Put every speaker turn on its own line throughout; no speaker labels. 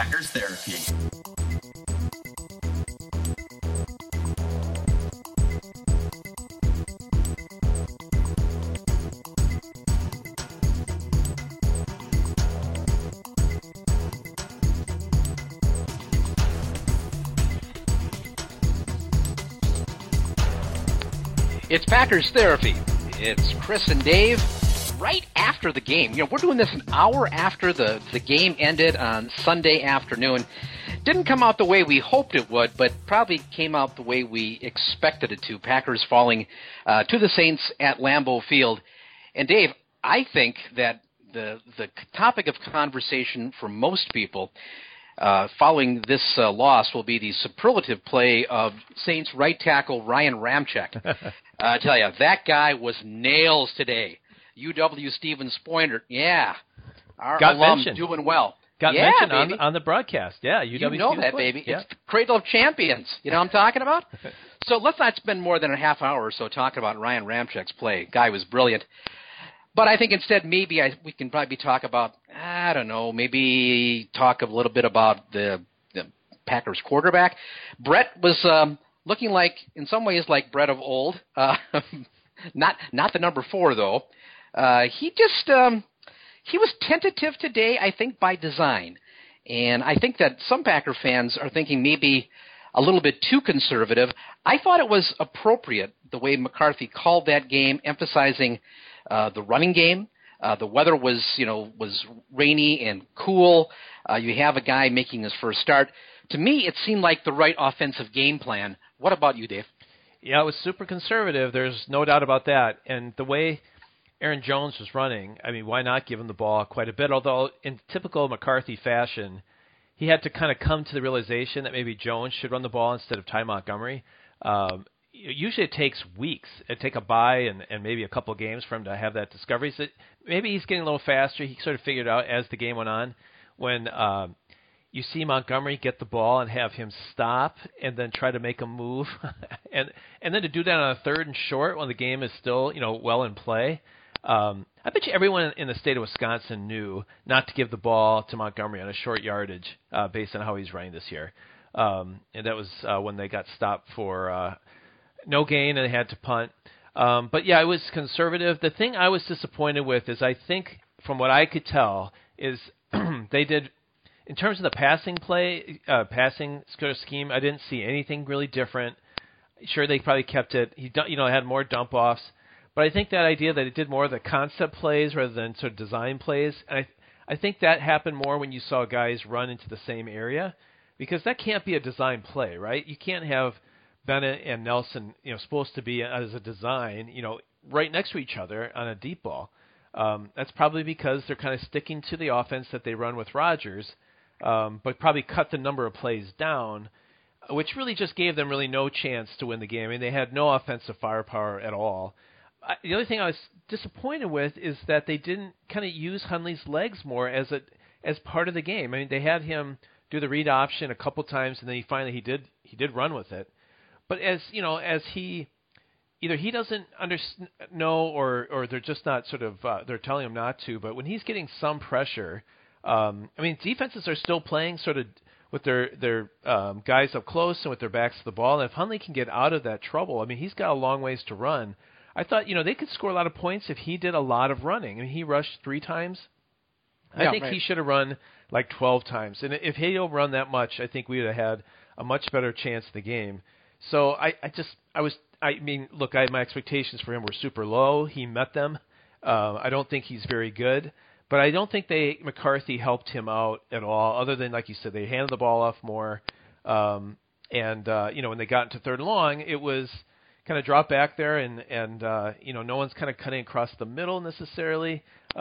Packers Therapy.
It's Packers Therapy. It's Chris and Dave right after the game. You know, we're doing this an hour after the game ended on Sunday afternoon. Didn't come out the way we hoped it would, but probably came out the way we expected it to. Packers falling to the Saints at Lambeau Field. And Dave, I think that the topic of conversation for most people following this loss will be the superlative play of Saints right tackle Ryan Ramczyk. I tell you, that guy was nails today. UW Stevens Pointer, yeah. Our alum doing well.
Got mentioned on the broadcast. Yeah, UW
You know
Stevens
that,
Pointer.
baby.
Yeah.
It's the cradle of champions. You know what I'm talking about? So let's not spend more than a half hour or so talking about Ryan Ramczyk's play. Guy was brilliant. But I think instead maybe we can probably talk about, I don't know, maybe talk a little bit about the Packers quarterback. Brett was looking like, in some ways, like Brett of old. Not the number 4, though. He was tentative today, I think, by design. And I think that some Packer fans are thinking maybe a little bit too conservative. I thought it was appropriate the way McCarthy called that game, emphasizing the running game. The weather was rainy and cool. You have a guy making his first start. To me, it seemed like the right offensive game plan. What about you, Dave?
Yeah, it was super conservative. There's no doubt about that. And the way Aaron Jones was running, I mean, why not give him the ball quite a bit? Although in typical McCarthy fashion, he had to kind of come to the realization that maybe Jones should run the ball instead of Ty Montgomery. Usually it takes weeks. It'd take a bye and maybe a couple of games for him to have that discovery. So maybe he's getting a little faster. He sort of figured it out as the game went on. When you see Montgomery get the ball and have him stop and then try to make a move, and then to do that on a 3rd and short when the game is still well in play. I bet you everyone in the state of Wisconsin knew not to give the ball to Montgomery on a short yardage based on how he's running this year. And that was when they got stopped for no gain and they had to punt. But yeah, it was conservative. The thing I was disappointed with is I think, from what I could tell, is they did, in terms of the passing sort of scheme, I didn't see anything really different. Sure, they probably kept it. He had more dump offs. But I think that idea that it did more of the concept plays rather than sort of design plays, and I think that happened more when you saw guys run into the same area, because that can't be a design play, right? You can't have Bennett and Nelson, supposed to be as a design, right next to each other on a deep ball. That's probably because they're kind of sticking to the offense that they run with Rodgers, but probably cut the number of plays down, which really just gave them really no chance to win the game. I mean, they had no offensive firepower at all. The other thing I was disappointed with is that they didn't kind of use Hundley's legs more as part of the game. I mean, they had him do the read option a couple times, and then he did run with it. But as he either he doesn't know or they're just not sort of they're telling him not to. But when he's getting some pressure, I mean, defenses are still playing sort of with their guys up close and with their backs to the ball. And if Hundley can get out of that trouble, I mean, he's got a long ways to run. I thought, they could score a lot of points if he did a lot of running. I mean, he rushed 3 times. I think he should have run like 12 times. And if he'll run that much, I think we would have had a much better chance of the game. So my expectations for him were super low. He met them. I don't think he's very good. But I don't think McCarthy helped him out at all, other than, like you said, they handed the ball off more. When they got into 3rd and long, it was kind of drop back there, and no one's kind of cutting across the middle necessarily.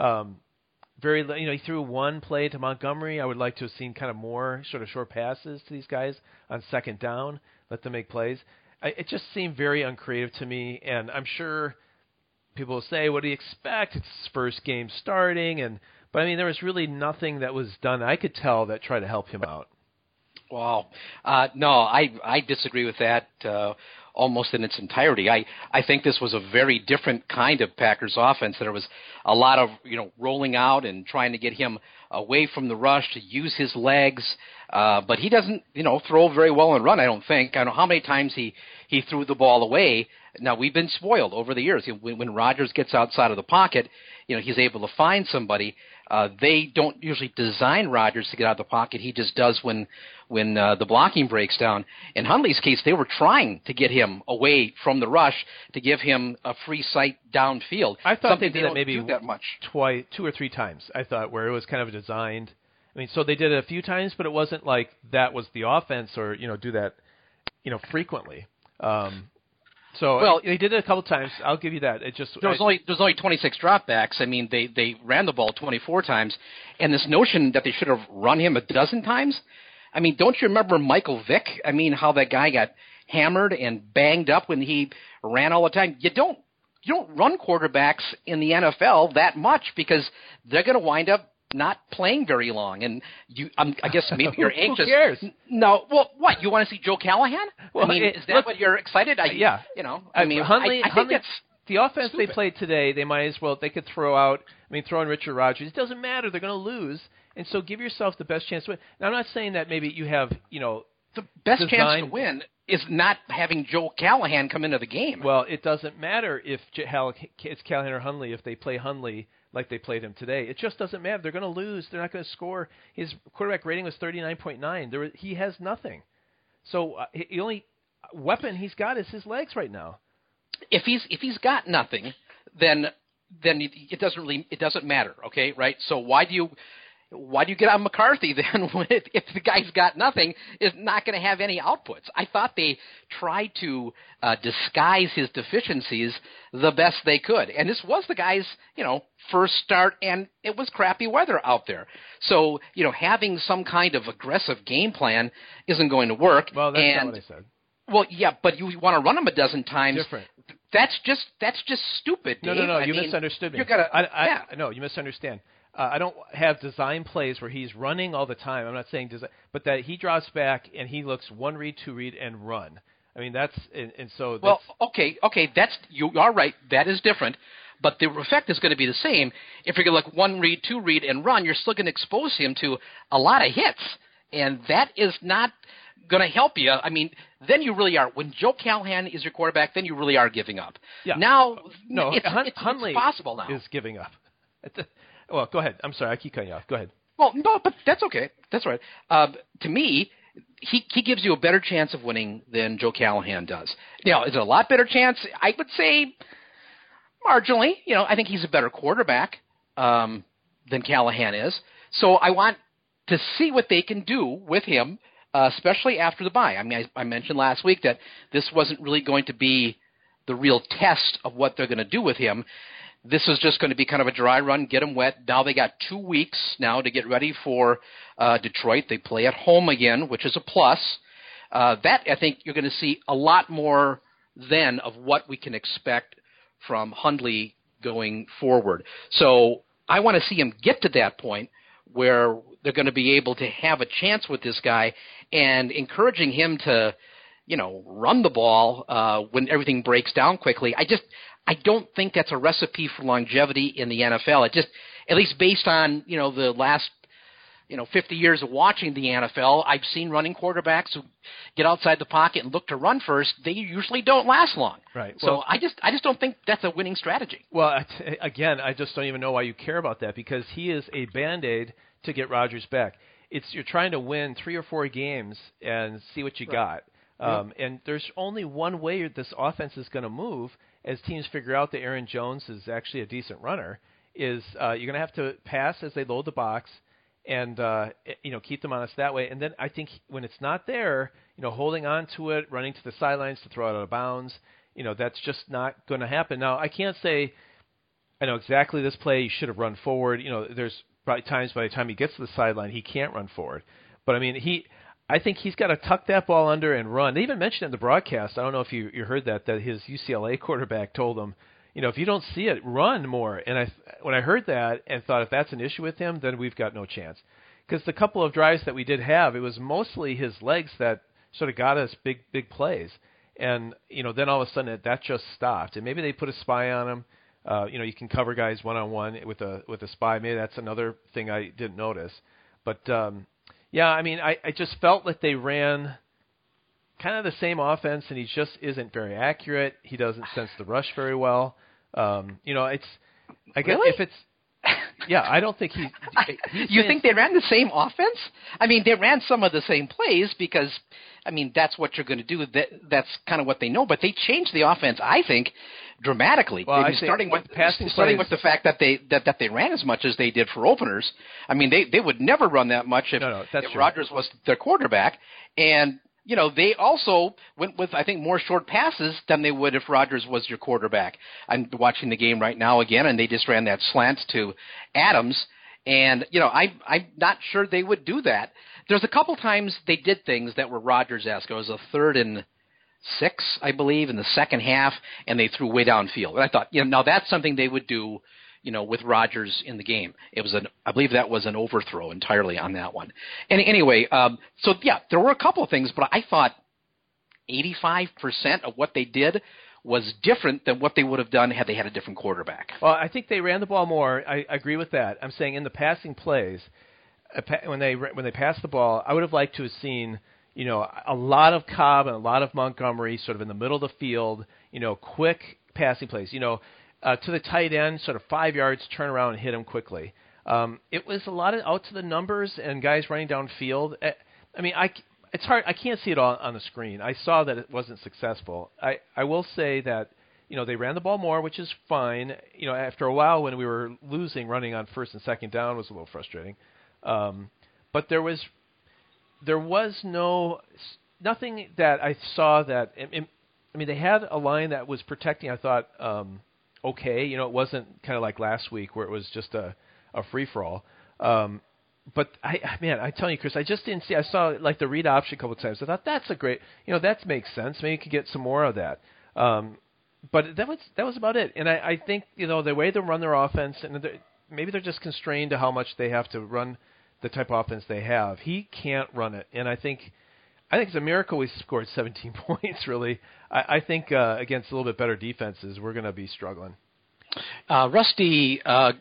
He threw one play to Montgomery. I would like to have seen kind of more sort of short passes to these guys on 2nd down, let them make plays. It just seemed very uncreative to me, and I'm sure people will say, what do you expect? It's his first game starting, but I mean, there was really nothing that was done I could tell that tried to help him out.
Wow. No, I disagree with that. almost in its entirety. I think this was a very different kind of Packers offense. There was a lot of rolling out and trying to get him away from the rush to use his legs, but he doesn't throw very well and run. I don't think. I don't know how many times he threw the ball away. Now we've been spoiled over the years. When Rodgers gets outside of the pocket, he's able to find somebody. They don't usually design Rodgers to get out of the pocket. He just does when the blocking breaks down. In Hundley's case, they were trying to get him away from the rush to give him a free sight downfield.
I thought they did
that
it maybe
that much.
two or three times. I thought where it was kind of designed. I mean, so they did it a few times, but it wasn't like that was the offense or do that frequently. So they did it a couple times. I'll give you that. It just
there's only 26 dropbacks. I mean, they ran the ball 24 times, and this notion that they should have run him a dozen times. I mean, don't you remember Michael Vick? I mean, how that guy got hammered and banged up when he ran all the time. You don't run quarterbacks in the NFL that much because they're going to wind up not playing very long, and I guess maybe you're anxious.
Who cares?
No, well, what, you want to see Joe Callahan?
Well,
I mean, is that what you're excited?
Yeah.
I mean,
Hundley,
I think that's
the offense
stupid.
they played today. They might as well. They could throw in Richard Rodgers. It doesn't matter. They're going to lose, and so give yourself the best chance to win. Now, I'm not saying that maybe you have
the best chance to win is not having Joe Callahan come into the game.
Well, it doesn't matter if it's Callahan or Hundley if they play Hundley like they played him today. It just doesn't matter. They're going to lose. They're not going to score. His quarterback rating was 39.9. He has nothing. So the only weapon he's got is his legs right now.
If he's got nothing, then it doesn't matter. Okay, right? So why do you get on McCarthy then if the guy's got nothing, is not going to have any outputs? I thought they tried to disguise his deficiencies the best they could. And this was the guy's, first start, and it was crappy weather out there. So, having some kind of aggressive game plan isn't going to work.
Well, that's not what I said.
Well, yeah, but you want to run him a dozen times.
Different.
That's just stupid, Dave.
No.
I
You
mean,
misunderstood me. No, you misunderstand. I don't have design plays where he's running all the time. I'm not saying design, but that he drops back and he looks one read, two read, and run. I mean, that's and so.
Well, okay, you are right. That is different, but the effect is going to be the same. If you're going to look one read, two read, and run, you're still going to expose him to a lot of hits, and that is not going to help you. I mean, then you really are. When Joe Callahan is your quarterback, then you really are giving up.
Yeah.
Now,
no,
it's possible now.
Is giving up. Well, go ahead. I'm sorry. I keep cutting you off. Go ahead.
Well, no, but that's okay. That's all right. To me, he gives you a better chance of winning than Joe Callahan does. Now, is it a lot better chance? I would say marginally. I think he's a better quarterback than Callahan is. So I want to see what they can do with him, especially after the bye. I mean, I mentioned last week that this wasn't really going to be the real test of what they're going to do with him. This is just going to be kind of a dry run, get them wet. Now they got 2 weeks now to get ready for Detroit. They play at home again, which is a plus. That, I think, you're going to see a lot more then of what we can expect from Hundley going forward. So I want to see him get to that point where they're going to be able to have a chance with this guy and encouraging him to, run the ball when everything breaks down quickly. I don't think that's a recipe for longevity in the NFL. It just, at least based on, the last, 50 years of watching the NFL, I've seen running quarterbacks who get outside the pocket and look to run first. They usually don't last long.
Right.
So I just don't think that's a winning strategy.
Well, again, I just don't even know why you care about that because he is a Band-Aid to get Rodgers back. You're trying to win 3 or 4 games and see what you got. And there's only one way this offense is going to move as teams figure out that Aaron Jones is actually a decent runner, is you're going to have to pass as they load the box and keep them honest that way. And then I think when it's not there, holding on to it, running to the sidelines to throw it out of bounds, that's just not going to happen. Now, I can't say I know exactly this play he should have run forward. There's probably times by the time he gets to the sideline he can't run forward. But, I mean, I think he's got to tuck that ball under and run. They even mentioned it in the broadcast. I don't know if you heard that his UCLA quarterback told him, if you don't see it, run more. And when I heard that and thought if that's an issue with him, then we've got no chance. Because the couple of drives that we did have, it was mostly his legs that sort of got us big plays. And then all of a sudden that just stopped, and maybe they put a spy on him. You can cover guys one-on-one with a spy. Maybe that's another thing I didn't notice. But I just felt like they ran kind of the same offense, and he just isn't very accurate. He doesn't sense the rush very well. It's I guess
really?
If it's I don't think
You think they ran the same offense? I mean, they ran some of the same plays because, I mean, that's what you're going to do. That's kind of what they know. But they changed the offense, I think, dramatically.
Well,
starting with the fact that they ran as much as they did for openers. I mean, they would never run that much if Rodgers was their quarterback. And they also went with, I think, more short passes than they would if Rodgers was your quarterback. I'm watching the game right now again, and they just ran that slant to Adams. And, I'm not sure they would do that. There's a couple times they did things that were Rodgers-esque. It was a 3rd and 6, I believe, in the second half, and they threw way downfield. And I thought, now that's something they would do, with Rodgers in the game. I believe that was an overthrow entirely on that one. And anyway, there were a couple of things, but I thought 85% of what they did was different than what they would have done had they had a different quarterback.
Well, I think they ran the ball more. I agree with that. I'm saying in the passing plays, when they passed the ball, I would have liked to have seen a lot of Cobb and a lot of Montgomery sort of in the middle of the field, quick passing plays, to the tight end, sort of 5 yards, turn around and hit him quickly. It was a lot of out to the numbers and guys running downfield. I mean, it's hard. I can't see it all on the screen. I saw that it wasn't successful. I will say that they ran the ball more, which is fine. After a while when we were losing, running on 1st and 2nd down was a little frustrating. But there was nothing that I saw that. I mean, they had a line that was protecting. I thought. Okay, it wasn't kind of like last week where it was just a free-for-all. But, I'm telling you, Chris, I just didn't see. I saw like the read option a couple of times. I thought that's a great, that makes sense. Maybe you could get some more of that. But that was about it. And I think, the way they run their offense, and maybe they're just constrained to how much they have to run the type of offense they have. He can't run it. And I think it's a miracle we scored 17 points, really. I think against a little bit better defenses, we're going to be struggling.
Rusty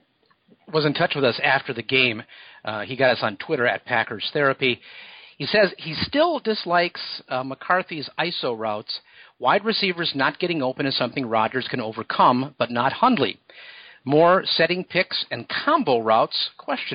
was in touch with us after the game. He got us on Twitter at Packers Therapy. He says he still dislikes McCarthy's ISO routes. Wide receivers not getting open is something Rodgers can overcome, but not Hundley. More setting picks and combo routes, ?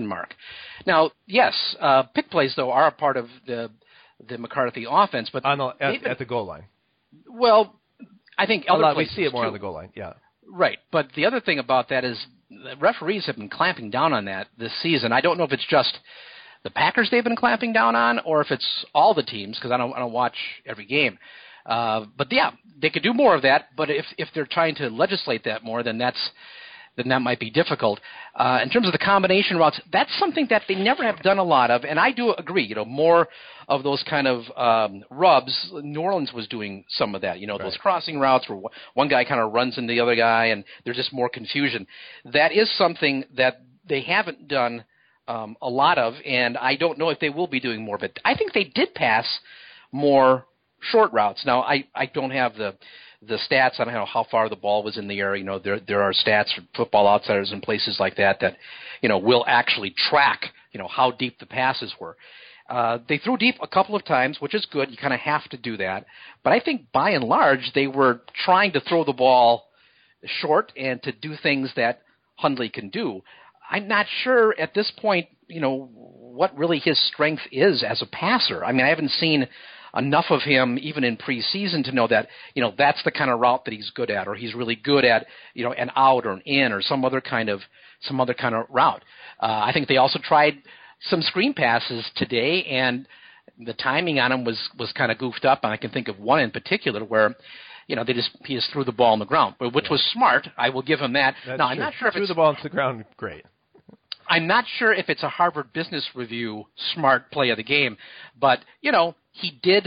Now, yes, pick plays, though, are a part of the McCarthy offense, but
at the goal line.
Well, I think
we see it more on the goal line. Yeah,
right. But the other thing about that is the referees have been clamping down on that this season. I don't know if it's just the Packers they've been clamping down on, or if it's all the teams because I don't watch every game. But yeah, they could do more of that. But if they're trying to legislate that more, then that might be difficult. In terms of the combination routes, that's something that they never have done a lot of, and I do agree. More of those kind of rubs. New Orleans was doing some of that.
Right.
Those crossing routes where one guy kind of runs into the other guy, and there's just more confusion. That is something that they haven't done a lot of, and I don't know if they will be doing more. But I think they did pass more short routes. Now, I don't have the stats. I don't know how far the ball was in the air. There are stats for Football Outsiders and places like that will actually track, how deep the passes were. They threw deep a couple of times, which is good. You kind of have to do that. But I think by and large, they were trying to throw the ball short and to do things that Hundley can do. I'm not sure at this point, what really his strength is as a passer. I mean, I haven't seen enough of him even in preseason to know that, that's the kind of route that he's good at, or he's really good at, an out or an in or some other kind of route. I think they also tried some screen passes today, and the timing on them was kind of goofed up. And I can think of one in particular where, he just threw the ball on the ground, which was smart. I will give him that.
That's
now,
true.
I'm not sure if
threw the ball into the ground. Great.
I'm not sure if it's a Harvard Business Review smart play of the game, but, he did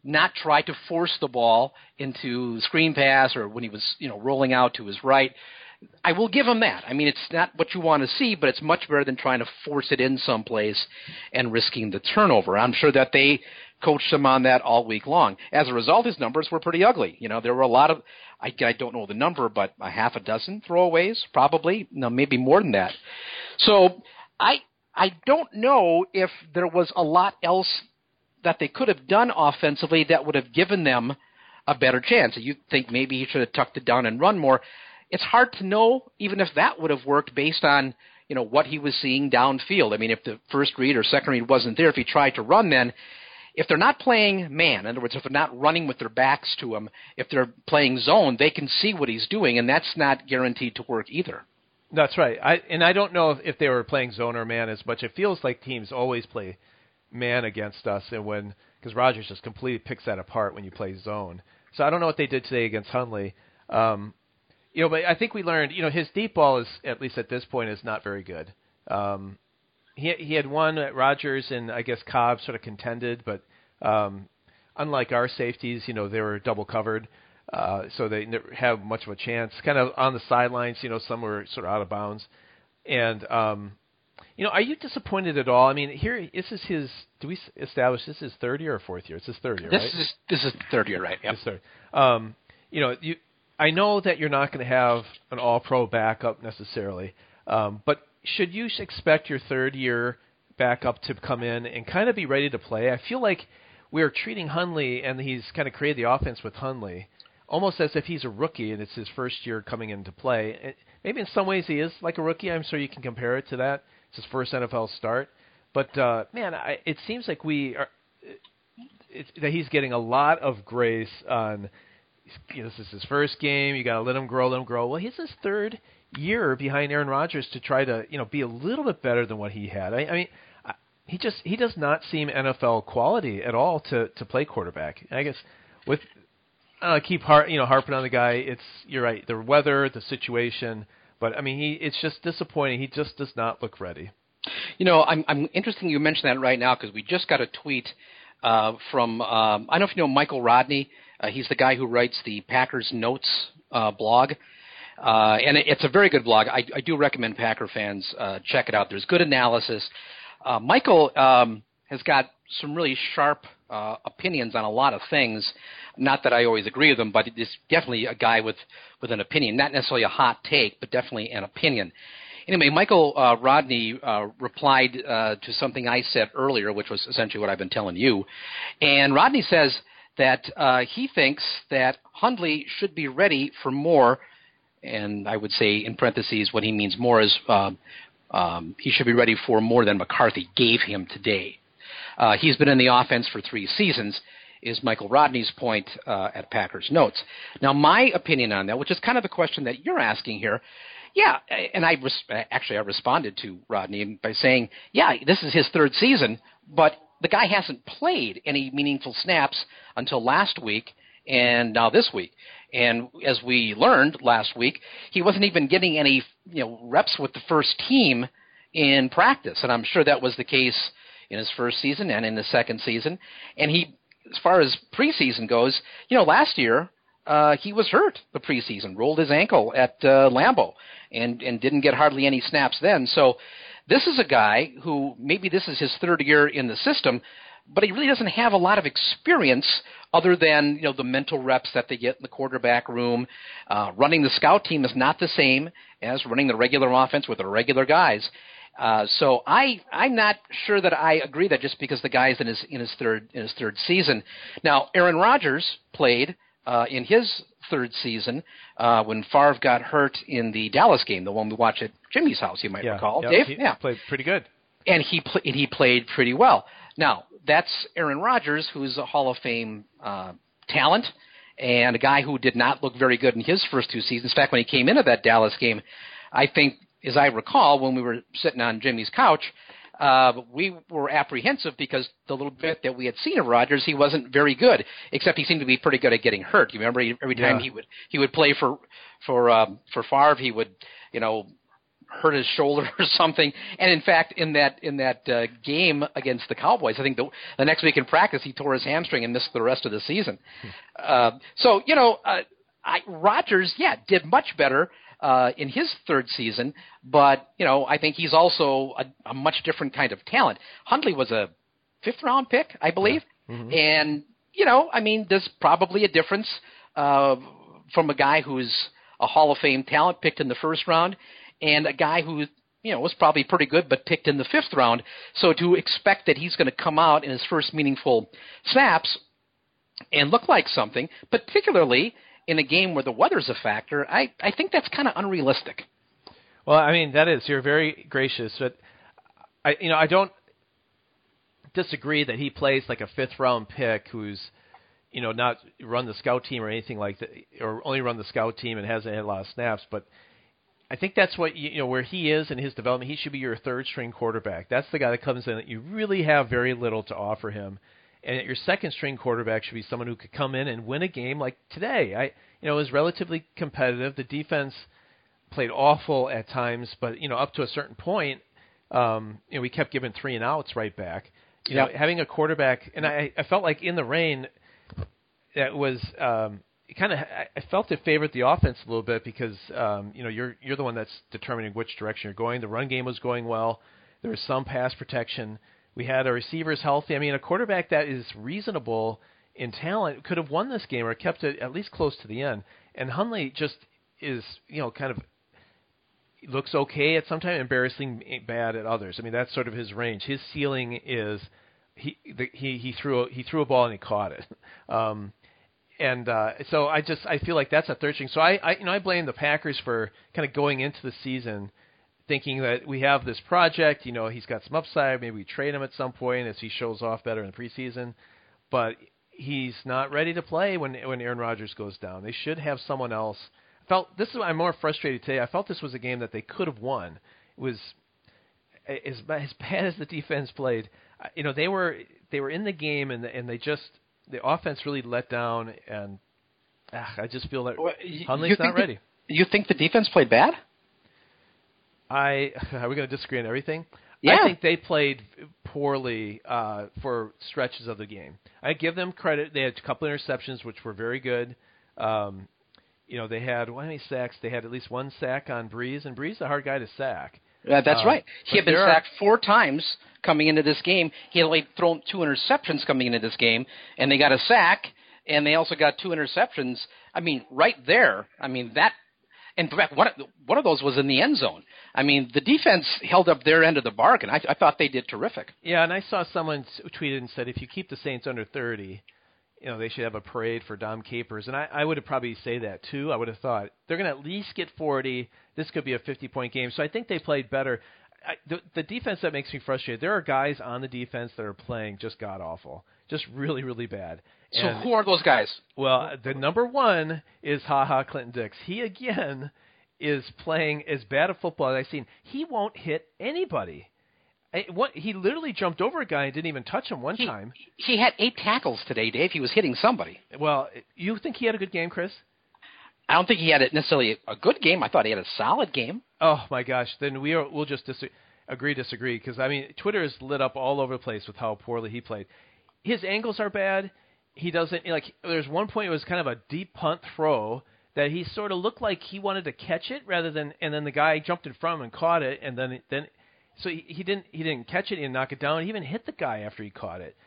not try to force the ball into screen pass or when he was, rolling out to his right. I will give him that. I mean, it's not what you want to see, but it's much better than trying to force it in someplace and risking the turnover. I'm sure that they coached him on that all week long. As a result, his numbers were pretty ugly. There were a lot of, I don't know the number, but a half a dozen throwaways, probably, maybe more than that. So I don't know if there was a lot else that they could have done offensively that would have given them a better chance. You think maybe he should have tucked it down and run more. It's hard to know even if that would have worked based on, what he was seeing downfield. I mean, if the first read or second read wasn't there, if he tried to run then, if they're not playing man, in other words, if they're not running with their backs to him, if they're playing zone, they can see what he's doing, and that's not guaranteed to work either.
That's right. I don't know if they were playing zone or man as much. It feels like teams always play man against us, and because Rodgers just completely picks that apart when you play zone. So I don't know what they did today against Hundley. But I think we learned, his deep ball is, at least at this point, is not very good. He had one at Rodgers and I guess Cobb sort of contended, but unlike our safeties, they were double covered, so they didn't have much of a chance. Kind of on the sidelines, some were sort of out of bounds. And, are you disappointed at all? I mean, this is his, do we establish this is third year or fourth year? It's his third year, right?
This is third year, right? Yep.
This third. I know that you're not going to have an all-pro backup necessarily, but should you expect your third-year backup to come in and kind of be ready to play? I feel like we're treating Hundley, and he's kind of created the offense with Hundley, almost as if he's a rookie and it's his first year coming into play. Maybe in some ways he is like a rookie. I'm sure you can compare it to that. It's his first NFL start. But, it seems like that he's getting a lot of grace on – this is his first game. You got to let him grow. Well, he's his third year behind Aaron Rodgers to try to, be a little bit better than what he had. I mean, he does not seem NFL quality at all to play quarterback. I guess with harping on the guy. You're right. The weather, the situation, but I mean, it's just disappointing. He just does not look ready.
I'm interested you mention that right now because we just got a tweet from I don't know if you know Michael Rodney. He's the guy who writes the Packers Notes blog, and it's a very good blog. I do recommend Packer fans check it out. There's good analysis. Michael has got some really sharp opinions on a lot of things. Not that I always agree with them, but it's definitely a guy with an opinion. Not necessarily a hot take, but definitely an opinion. Anyway, Michael Rodney replied to something I said earlier, which was essentially what I've been telling you. And Rodney says that he thinks that Hundley should be ready for more, and I would say in parentheses what he means more is he should be ready for more than McCarthy gave him today. He's been in the offense for 3 seasons, is Michael Rodney's point at Packers Notes. Now, my opinion on that, which is kind of the question that you're asking here, yeah, and I responded to Rodney by saying, yeah, this is his 3rd season, but the guy hasn't played any meaningful snaps until last week and now this week. And as we learned last week, he wasn't even getting any reps with the first team in practice. And I'm sure that was the case in his first season and in the second season. And he, as far as preseason goes, last year he was hurt the preseason, rolled his ankle at Lambeau and didn't get hardly any snaps then. So this is a guy who maybe this is his 3rd year in the system, but he really doesn't have a lot of experience other than the mental reps that they get in the quarterback room. Running the scout team is not the same as running the regular offense with the regular guys. So I'm not sure that I agree that just because the guy's in his third season. Now Aaron Rodgers played in his 3rd season when Favre got hurt in the Dallas game, the one we watched at Jimmy's house, you might recall. Dave?
He played pretty good.
And he played pretty well. Now, that's Aaron Rodgers, who's a Hall of Fame talent and a guy who did not look very good in his first 2 seasons. In fact, when he came into that Dallas game, I think, as I recall, when we were sitting on Jimmy's couch, we were apprehensive because the little bit that we had seen of Rodgers, he wasn't very good, except he seemed to be pretty good at getting hurt. You remember every time he would play for Favre, he would, hurt his shoulder or something. And in fact, in that game against the Cowboys, I think the next week in practice he tore his hamstring and missed the rest of the season. So Rodgers, did much better in his third season, but I think he's also a much different kind of talent. Hundley was a 5th round pick, I believe, and there's probably a difference from a guy who's a Hall of Fame talent picked in the 1st round, and a guy who was probably pretty good but picked in the 5th round. So to expect that he's going to come out in his first meaningful snaps and look like something, particularly in a game where the weather's a factor, I think that's kind of unrealistic.
Well, I mean, that is. You're very gracious, but I don't disagree that he plays like a 5th round pick who's not run the scout team or anything like that, or only run the scout team and hasn't had a lot of snaps. But I think that's what where he is in his development. He should be your 3rd string quarterback. That's the guy that comes in that you really have very little to offer him. And your 2nd string quarterback should be someone who could come in and win a game like today. It was relatively competitive. The defense played awful at times, but up to a certain point, we kept giving 3 and outs right back. Having a quarterback, and I felt like in the rain, that was I felt it favored the offense a little bit because you're the one that's determining which direction you're going. The run game was going well. There was some pass protection. We had our receivers healthy. I mean, a quarterback that is reasonable in talent could have won this game or kept it at least close to the end. And Hundley just is kind of looks okay at sometimes, embarrassingly bad at others. I mean, that's sort of his range. His ceiling is he threw a ball and he caught it. So I feel like that's a 3rd string. So I blame the Packers for kind of going into the season thinking that we have this project. He's got some upside. Maybe we trade him at some point as he shows off better in the preseason. But he's not ready to play when Aaron Rodgers goes down. They should have someone else. I'm more frustrated today. I felt this was a game that they could have won. It was as bad as the defense played. They were in the game and the offense really let down, and I just feel that Hundley's not ready.
You think the defense played bad?
Are we going to disagree on everything?
Yeah.
I think they played poorly for stretches of the game. I give them credit. They had a couple interceptions, which were very good. They had, how many sacks? They had at least 1 sack on Breeze, and Breeze is a hard guy to sack.
That's right. He had been sacked 4 times coming into this game. He had only thrown 2 interceptions coming into this game, and they got a sack, and they also got 2 interceptions. I mean, right there. I mean, that. In fact, one of those was in the end zone. I mean, the defense held up their end of the bargain. I thought they did terrific.
Yeah, and I saw someone tweeted and said, if you keep the Saints under 30, they should have a parade for Dom Capers. And I would have probably say that, too. I would have thought they're going to at least get 40. This could be a 50-point game. So I think they played better. The defense that makes me frustrated, there are guys on the defense that are playing just god-awful, just really, really bad.
So who are those guys?
Well, the number one is Clinton Dix. He, again, is playing as bad a football as I've seen. He won't hit anybody. He literally jumped over a guy and didn't even touch him one time.
He had 8 tackles today, Dave. He was hitting somebody.
Well, you think he had a good game, Chris?
I don't think he had necessarily a good game. I thought he had a solid game.
Oh, my gosh. Then we'll just disagree, because, I mean, Twitter is lit up all over the place with how poorly he played. His angles are bad. He doesn't, there's one point it was kind of a deep punt throw that he sort of looked like he wanted to catch it and then the guy jumped in front of him and caught it, and then so he didn't catch it and knock it down. He even hit the guy after he caught it.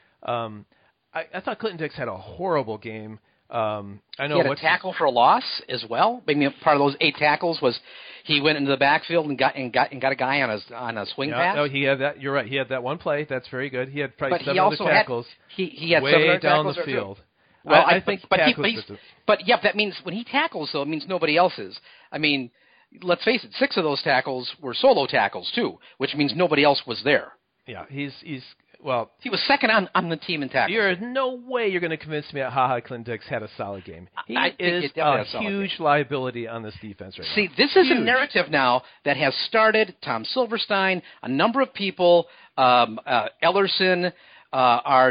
I thought Clinton Dix had a horrible game. I know
he had a tackle for a loss as well. I mean, part of those 8 tackles was he went into the backfield and got a guy on a swing pass.
No, he had that. You're right. He had that one play. That's very good. He had probably 7
other
tackles.
He had
way
7 other
down
tackles
the field.
Well,
I think
that means when he tackles, though, it means nobody else is. I mean, let's face it, 6 of those tackles were solo tackles too, which means nobody else was there.
Yeah, he
was second on the team in tackles.
There's no way you're going to convince me that Clinton Dix had a solid game. He is
a
huge liability on this defense right now.
See, this is a narrative now that has started. Tom Silverstein, a number of people, Ellerson are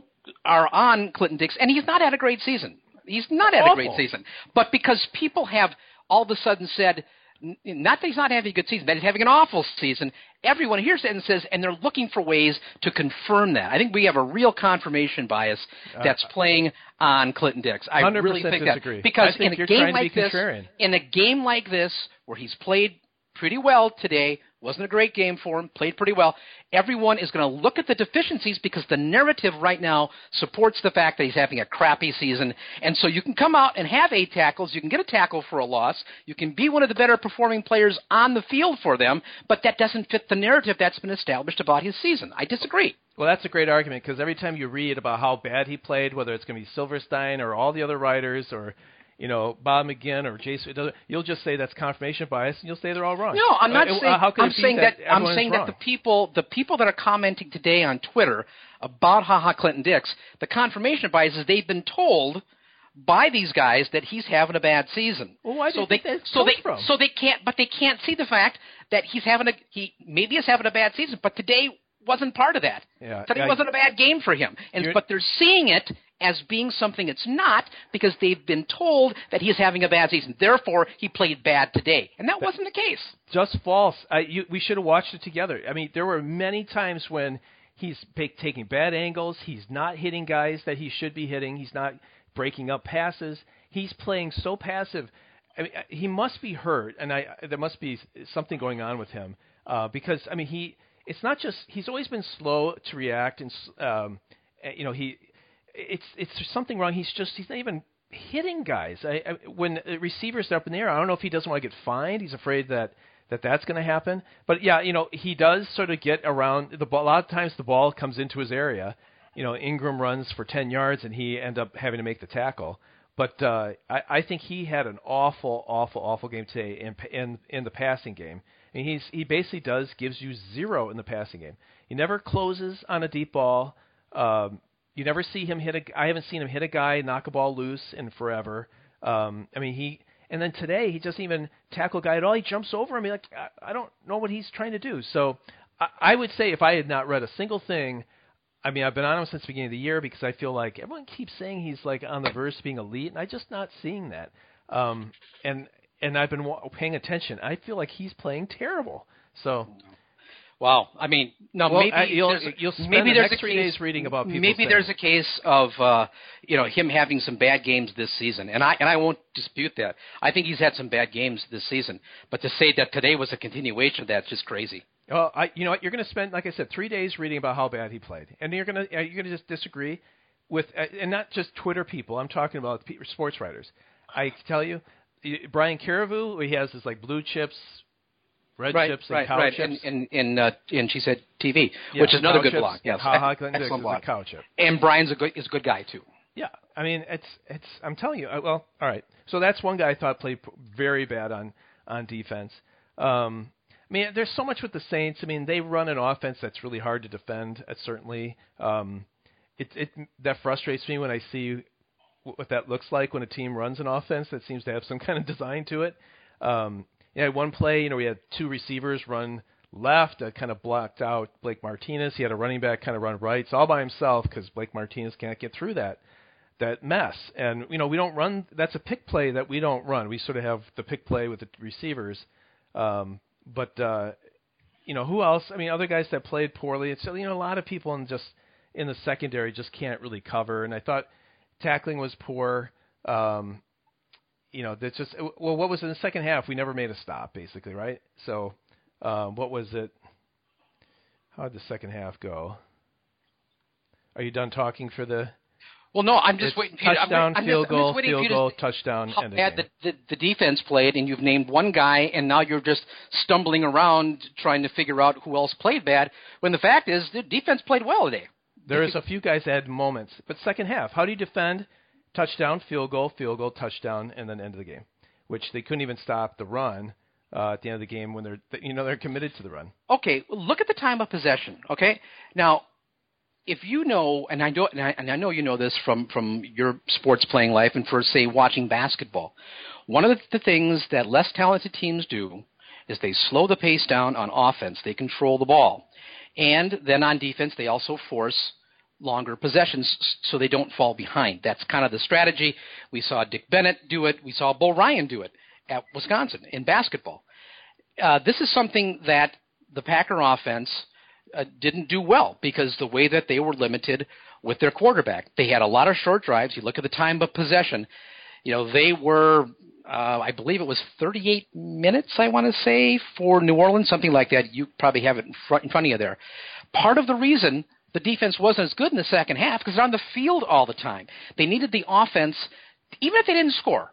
on Clinton Dix, and he's not had a great season. He's not had a great season. But because people have all of a sudden said, not that he's not having a good season, that he's having an awful season. Everyone hears it and says, and they're looking for ways to confirm that. I think we have a real confirmation bias that's playing on Clinton Dix. I really think
disagree.
that. Because
in
a game like this, where he's played pretty well today, wasn't a great game for him, played pretty well, everyone is going to look at the deficiencies because the narrative right now supports the fact that he's having a crappy season. And so you can come out and have 8 tackles, you can get a tackle for a loss, you can be one of the better performing players on the field for them, but that doesn't fit the narrative that's been established about his season. I disagree.
Well, that's a great argument because every time you read about how bad he played, whether it's going to be Silverstein or all the other writers or Bob McGinn or Jason, you'll just say that's confirmation bias, and you'll say they're all wrong.
No, I'm not saying. I'm saying that
the
people that are commenting today on Twitter about Clinton Dix, the confirmation bias is they've been told by these guys that he's having a bad season.
Well, why do you think that
so
from?
So they can't see the fact that he maybe is having a bad season, but today wasn't part of that.
Yeah,
today wasn't a bad game for him, but they're seeing it as being something it's not because they've been told that he's having a bad season. Therefore, he played bad today. And that wasn't the case.
Just false. We should have watched it together. I mean, there were many times when he's taking bad angles. He's not hitting guys that he should be hitting. He's not breaking up passes. He's playing so passive. I mean, he must be hurt, and there must be something going on with him because, I mean, it's not just – he's always been slow to react, and, it's something wrong. He's not even hitting guys. When receivers are up in the air, I don't know if he doesn't want to get fined. He's afraid that's going to happen. But yeah, he does sort of get around the ball. A lot of times the ball comes into his area. Ingram runs for 10 yards and he ends up having to make the tackle. But I think he had an awful game today in the passing game. I mean, he basically gives you 0 in the passing game. He never closes on a deep ball. You never see him I haven't seen him hit a guy, knock a ball loose in forever. And then today he doesn't even tackle a guy at all. He jumps over him. I don't know what he's trying to do. So I would say if I had not read a single thing, I mean, I've been on him since the beginning of the year because I feel like everyone keeps saying he's like on the verge of being elite, and I'm just not seeing that. And I've been paying attention. I feel like he's playing terrible. So.
Wow. I mean, no.
Well,
maybe
you'll spend the next 3 days reading about people.
Maybe there's a case of him having some bad games this season, and I won't dispute that. I think he's had some bad games this season, but to say that today was a continuation of that's just crazy.
Well, you know what? You're going to spend, like I said, 3 days reading about how bad he played, and you're going to just disagree with, and not just Twitter people. I'm talking about sports writers. I can tell you, Brian Carrevu, he has this like blue chips. Red chips and cow chips.
And she said TV, which is another good blog. Yes,
excellent blog. Cow chip.
And Brian's is a good guy too.
Yeah, I mean it's. I'm telling you. Well, all right. So that's one guy I thought played very bad on defense. I mean, there's so much with the Saints. I mean, they run an offense that's really hard to defend. Certainly, that frustrates me when I see what that looks like when a team runs an offense that seems to have some kind of design to it. One play, we had 2 receivers run left that kind of blocked out Blake Martinez. He had a running back kind of run right. It's all by himself because Blake Martinez can't get through that mess. And, we don't run – that's a pick play that we don't run. We sort of have the pick play with the receivers. Who else? I mean, other guys that played poorly. It's, a lot of people in the secondary just can't really cover. And I thought tackling was poor. That's just what was in the second half? We never made a stop, basically, right? So, what was it? How did the second half go? Are you done talking for the?
Well, no, I'm just waiting.
Touchdown, field goal, touchdown,
end of game. The defense played, and you've named one guy, and now you're just stumbling around trying to figure out who else played bad. When the fact is, the defense played well today.
There's a few guys that had moments, but second half, how do you defend? Touchdown, field goal, touchdown, and then end of the game, which they couldn't even stop the run at the end of the game when they're committed to the run.
Okay, look at the time of possession. Okay, now if you know, and I know you know this from your sports playing life and for say watching basketball, one of the things that less talented teams do is they slow the pace down on offense. They control the ball, and then on defense they also force longer possessions so they don't fall behind. That's kind of the strategy. We saw Dick Bennett do it. We saw Bo Ryan do it at Wisconsin in basketball. this is something that the Packer offense didn't do well because the way that they were limited with their quarterback. They had a lot of short drives. You look at the time of possession. They were, I believe it was 38 minutes, I want to say, for New Orleans, something like that. You probably have it in front of you there. Part of the reason the defense wasn't as good in the second half because they're on the field all the time. They needed the offense, even if they didn't score,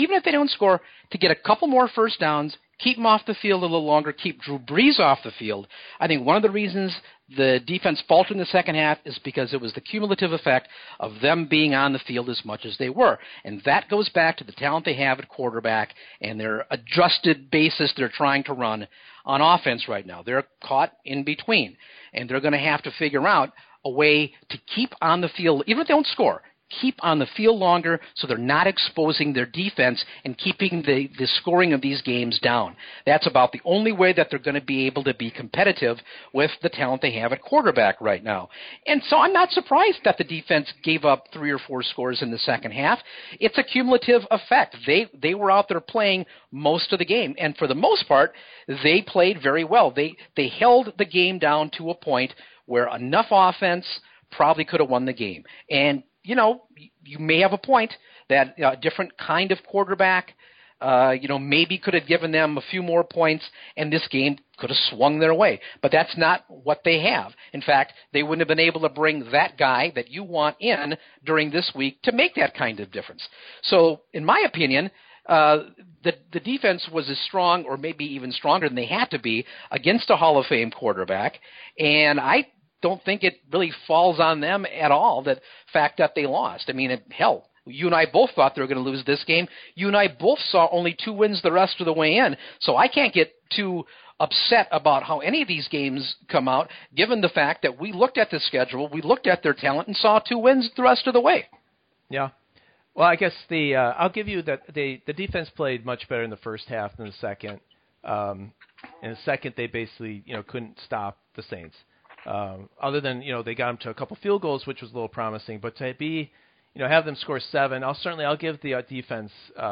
to get a couple more first downs, keep them off the field a little longer, keep Drew Brees off the field. I think one of the reasons the defense faltered in the second half is because it was the cumulative effect of them being on the field as much as they were. And that goes back to the talent they have at quarterback and their adjusted basis they're trying to run on offense right now. They're caught in between, and they're going to have to figure out a way to keep on the field, even if they don't score, keep on the field longer so they're not exposing their defense and keeping the scoring of these games down. That's about the only way that they're going to be able to be competitive with the talent they have at quarterback right now. And so I'm not surprised that the defense gave up 3 or 4 scores in the second half. It's a cumulative effect. They were out there playing most of the game, and for the most part, they played very well. They held the game down to a point where enough offense probably could have won the game. And you may have a point that a different kind of quarterback, maybe could have given them a few more points, and this game could have swung their way. But that's not what they have. In fact, they wouldn't have been able to bring that guy that you want in during this week to make that kind of difference. So, in my opinion, the defense was as strong or maybe even stronger than they had to be against a Hall of Fame quarterback, and I don't think it really falls on them at all, that fact that they lost. I mean, hell, you and I both thought they were going to lose this game. You and I both saw only 2 wins the rest of the way in, so I can't get too upset about how any of these games come out, given the fact that we looked at the schedule, we looked at their talent, and saw 2 wins the rest of the way.
Yeah. Well, I guess I'll give you that the defense played much better in the first half than the second. In the second, they basically couldn't stop the Saints. Other than they got them to a couple field goals, which was a little promising, but to be have them score 7, I'll give the defense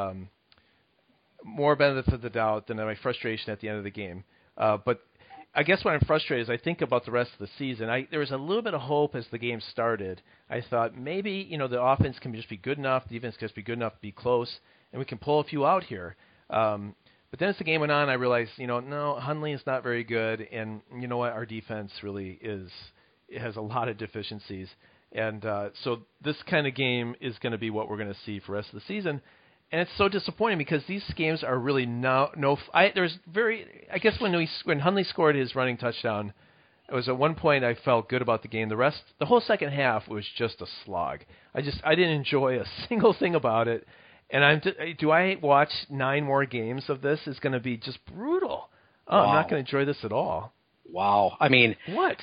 more benefit of the doubt than my frustration at the end of the game. But I guess when I'm frustrated is I think about the rest of the season. There was a little bit of hope as the game started. I thought maybe the offense can just be good enough, the defense can just be good enough to be close, and we can pull a few out here. But then as the game went on, I realized, no, Hundley is not very good, and you know what, our defense really has a lot of deficiencies. And so this kind of game is going to be what we're going to see for the rest of the season. And it's so disappointing because these games are really I guess when Hundley scored his running touchdown, it was at one point I felt good about the game. The whole second half was just a slog. I didn't enjoy a single thing about it. And do I watch 9 more games of this? It's going to be just brutal. Oh, wow. I'm not going to enjoy this at all.
Wow. I mean,
what?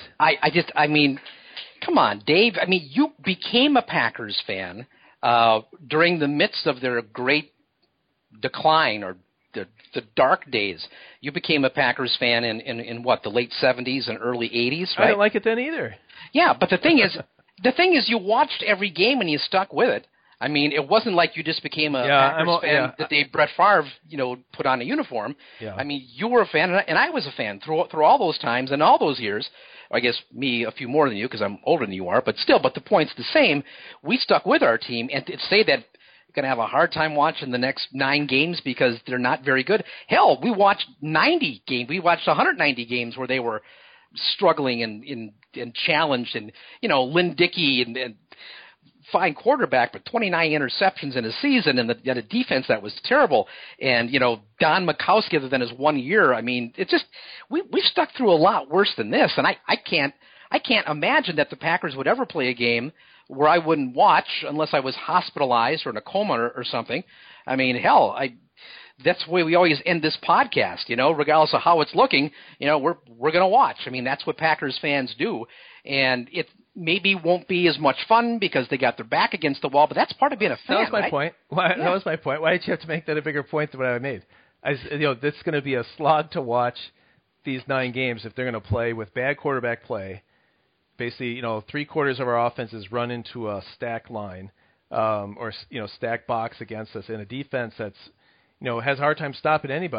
Come on, Dave. I mean, you became a Packers fan during the midst of their great decline or the dark days. You became a Packers fan in what, the late 70s and early 80s, right?
I didn't like it then either.
Yeah, but the thing is you watched every game and you stuck with it. I mean, it wasn't like you just became a Packers fan that Brett Favre, put on a uniform.
Yeah.
I mean, you were a fan, and I was a fan through all those times and all those years. I guess me a few more than you because I'm older than you are, but still, the point's the same. We stuck with our team, and to say that you're going to have a hard time watching the next 9 games because they're not very good. Hell, we watched 90 games. We watched 190 games where they were struggling and challenged, and Lynn Dickey and fine quarterback, but 29 interceptions in a season, and a defense that was terrible. And Don Majkowski, other than his 1 year, I mean, it's just we've stuck through a lot worse than this. And I can't imagine that the Packers would ever play a game where I wouldn't watch unless I was hospitalized or in a coma or something. I mean, hell, that's the way we always end this podcast. Regardless of how it's looking, we're going to watch. I mean, that's what Packers fans do, and it maybe won't be as much fun because they got their back against the wall, but that's part of being a fan.
That was my point. That
Yeah.
was my point. Why did you have to make that a bigger point than what I made? This is going to be a slog to watch these 9 games if they're going to play with bad quarterback play. Basically, 3/4 of our offense is run into a stack line or stack box against us in a defense that's has a hard time stopping anybody.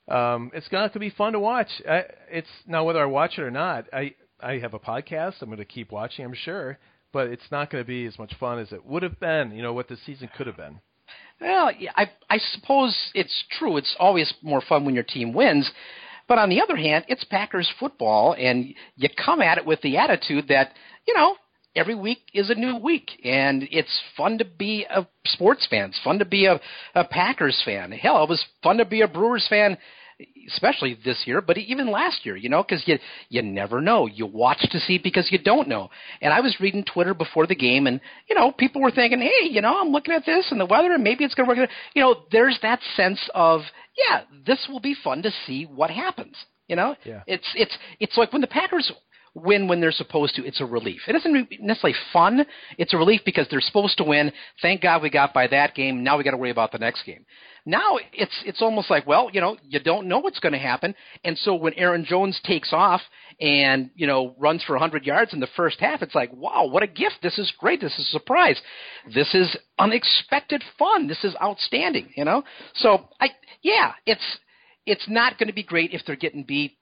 It's going to be fun to watch. It's now whether I watch it or not. I have a podcast. I'm going to keep watching, I'm sure, but it's not going to be as much fun as it would have been. What the season could have been.
Well, yeah, I suppose it's true. It's always more fun when your team wins. But on the other hand, it's Packers football, and you come at it with the attitude that, every week is a new week, and it's fun to be a sports fan. It's fun to be a Packers fan. Hell, it was fun to be a Brewers fan, especially this year, but even last year, because you never know. You watch to see because you don't know. And I was reading Twitter before the game, and, people were thinking, hey, I'm looking at this and the weather, and maybe it's going to work. There's that sense of, yeah, this will be fun to see what happens.
Yeah.
It's like when the Packers win when they're supposed to, it's a relief. It isn't necessarily fun. It's a relief because they're supposed to win. Thank God we got by that game. Now we got to worry about the next game. Now it's almost like, well, you don't know what's going to happen. And so when Aaron Jones takes off and, runs for 100 yards in the first half, it's like, wow, what a gift. This is great. This is a surprise. This is unexpected fun. This is outstanding, So, it's not going to be great if they're getting beat,